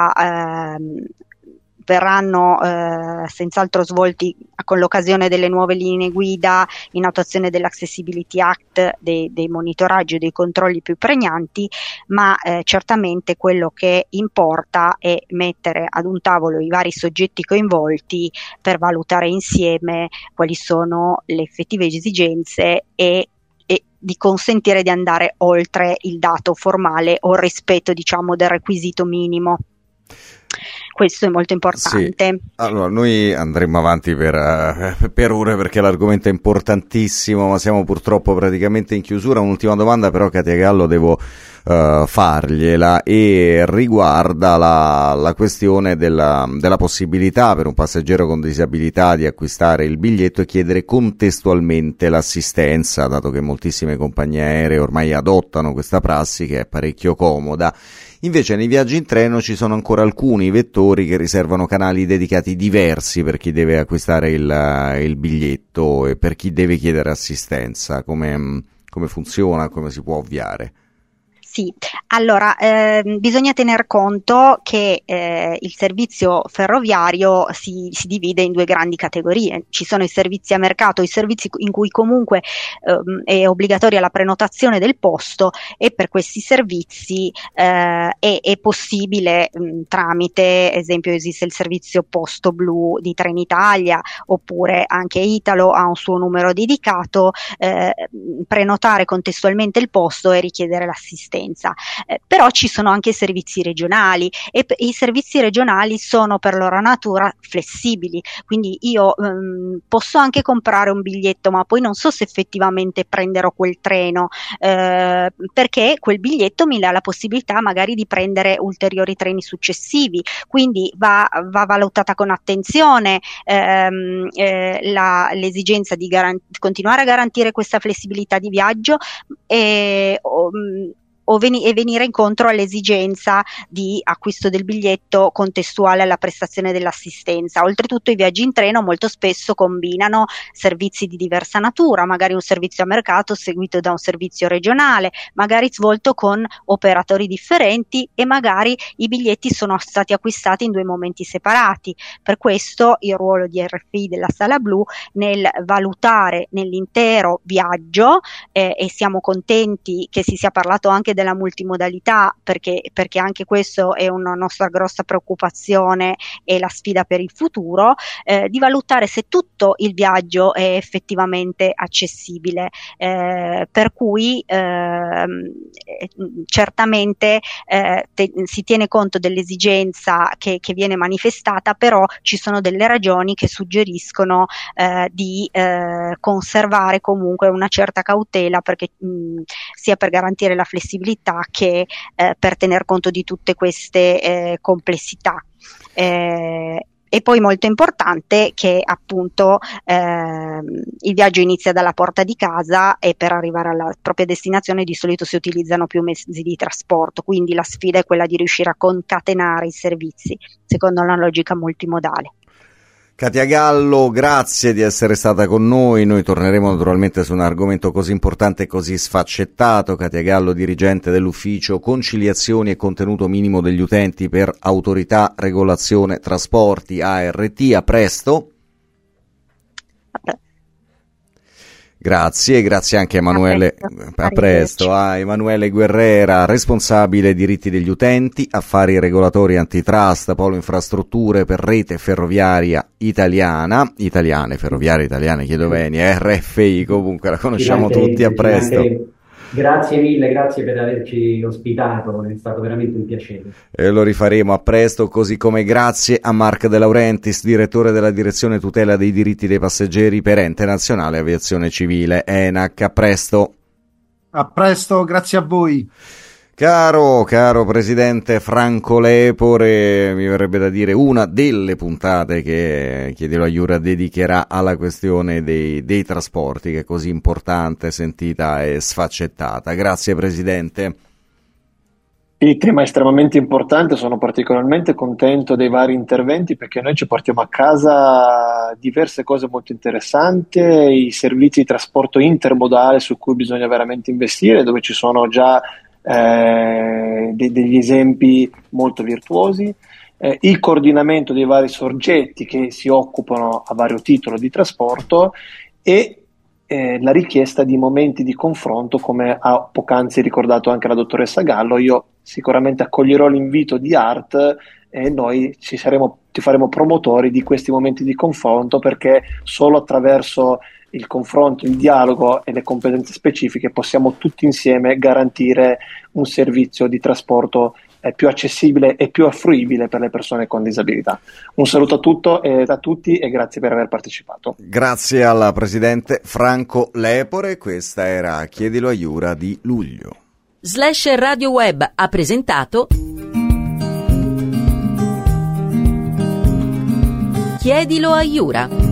Verranno senz'altro svolti con l'occasione delle nuove linee guida in attuazione dell'Accessibility Act, dei monitoraggi e dei controlli più pregnanti, ma certamente quello che importa è mettere ad un tavolo i vari soggetti coinvolti per valutare insieme quali sono le effettive esigenze e di consentire di andare oltre il dato formale o il rispetto, diciamo, del requisito minimo. Questo è molto importante. Sì. Allora, noi andremo avanti per ore perché l'argomento è importantissimo, ma siamo purtroppo praticamente in chiusura. Un'ultima domanda però, Katia Gallo, devo fargliela, e riguarda la questione della possibilità per un passeggero con disabilità di acquistare il biglietto e chiedere contestualmente l'assistenza, dato che moltissime compagnie aeree ormai adottano questa prassi che è parecchio comoda. Invece nei viaggi in treno ci sono ancora alcuni vettori che riservano canali dedicati diversi per chi deve acquistare il biglietto e per chi deve chiedere assistenza. Come funziona, come si può ovviare? Sì, allora bisogna tener conto che il servizio ferroviario si divide in due grandi categorie. Ci sono i servizi a mercato, i servizi in cui comunque è obbligatoria la prenotazione del posto, e per questi servizi è possibile tramite, esempio, esiste il servizio Posto Blu di Trenitalia, oppure anche Italo ha un suo numero dedicato, prenotare contestualmente il posto e richiedere l'assistenza. Però ci sono anche i servizi regionali, e i servizi regionali sono per loro natura flessibili, quindi io posso anche comprare un biglietto, ma poi non so se effettivamente prenderò quel treno, perché quel biglietto mi dà la possibilità magari di prendere ulteriori treni successivi, quindi va valutata con attenzione l'esigenza di continuare a garantire questa flessibilità di viaggio e venire incontro all'esigenza di acquisto del biglietto contestuale alla prestazione dell'assistenza. Oltretutto i viaggi in treno molto spesso combinano servizi di diversa natura, magari un servizio a mercato seguito da un servizio regionale, magari svolto con operatori differenti, e magari i biglietti sono stati acquistati in due momenti separati. Per questo il ruolo di RFI della Sala Blu nel valutare nell'intero viaggio, e siamo contenti che si sia parlato anche della multimodalità, perché anche questo è una nostra grossa preoccupazione e la sfida per il futuro, di valutare se tutto il viaggio è effettivamente accessibile, per cui certamente si tiene conto dell'esigenza che viene manifestata, però ci sono delle ragioni che suggeriscono di conservare comunque una certa cautela, perché sia per garantire la flessibilità che per tener conto di tutte queste complessità. E poi molto importante che appunto il viaggio inizia dalla porta di casa, e per arrivare alla propria destinazione di solito si utilizzano più mezzi di trasporto, quindi la sfida è quella di riuscire a concatenare i servizi secondo una logica multimodale. Katia Gallo, grazie di essere stata con noi. Noi torneremo naturalmente su un argomento così importante e così sfaccettato. Katia Gallo, dirigente dell'ufficio conciliazioni e contenuto minimo degli utenti per Autorità Regolazione Trasporti, ART. A presto. Grazie anche a Emanuele, a presto, a Emanuele Guerrera, responsabile diritti degli utenti, affari regolatori antitrust, polo infrastrutture per rete ferroviaria italiane, chiedo bene, RFI, comunque la conosciamo tutti, a presto. Grazie mille, grazie per averci ospitato, è stato veramente un piacere. E lo rifaremo a presto, così come grazie a Mark De Laurentiis, direttore della Direzione Tutela dei Diritti dei Passeggeri per Ente Nazionale Aviazione Civile, ENAC. A presto. A presto, grazie a voi. Caro presidente Franco Lepore, mi verrebbe da dire una delle puntate che Chiedilo a Iura dedicherà alla questione dei trasporti, che è così importante, sentita e sfaccettata. Grazie presidente. Il tema è estremamente importante, sono particolarmente contento dei vari interventi, perché noi ci portiamo a casa diverse cose molto interessanti, i servizi di trasporto intermodale su cui bisogna veramente investire, dove ci sono già degli esempi molto virtuosi, il coordinamento dei vari soggetti che si occupano a vario titolo di trasporto, e la richiesta di momenti di confronto, come ha poc'anzi ricordato anche la dottoressa Gallo. Io sicuramente accoglierò l'invito di ART e noi ci faremo promotori di questi momenti di confronto, perché solo attraverso il confronto, il dialogo e le competenze specifiche possiamo tutti insieme garantire un servizio di trasporto più accessibile e più fruibile per le persone con disabilità. Un saluto a tutti e grazie per aver partecipato. Grazie al presidente Franco Lepore. Questa era Chiedilo a Iura di luglio. /Radio Web ha presentato Chiedilo a Iura.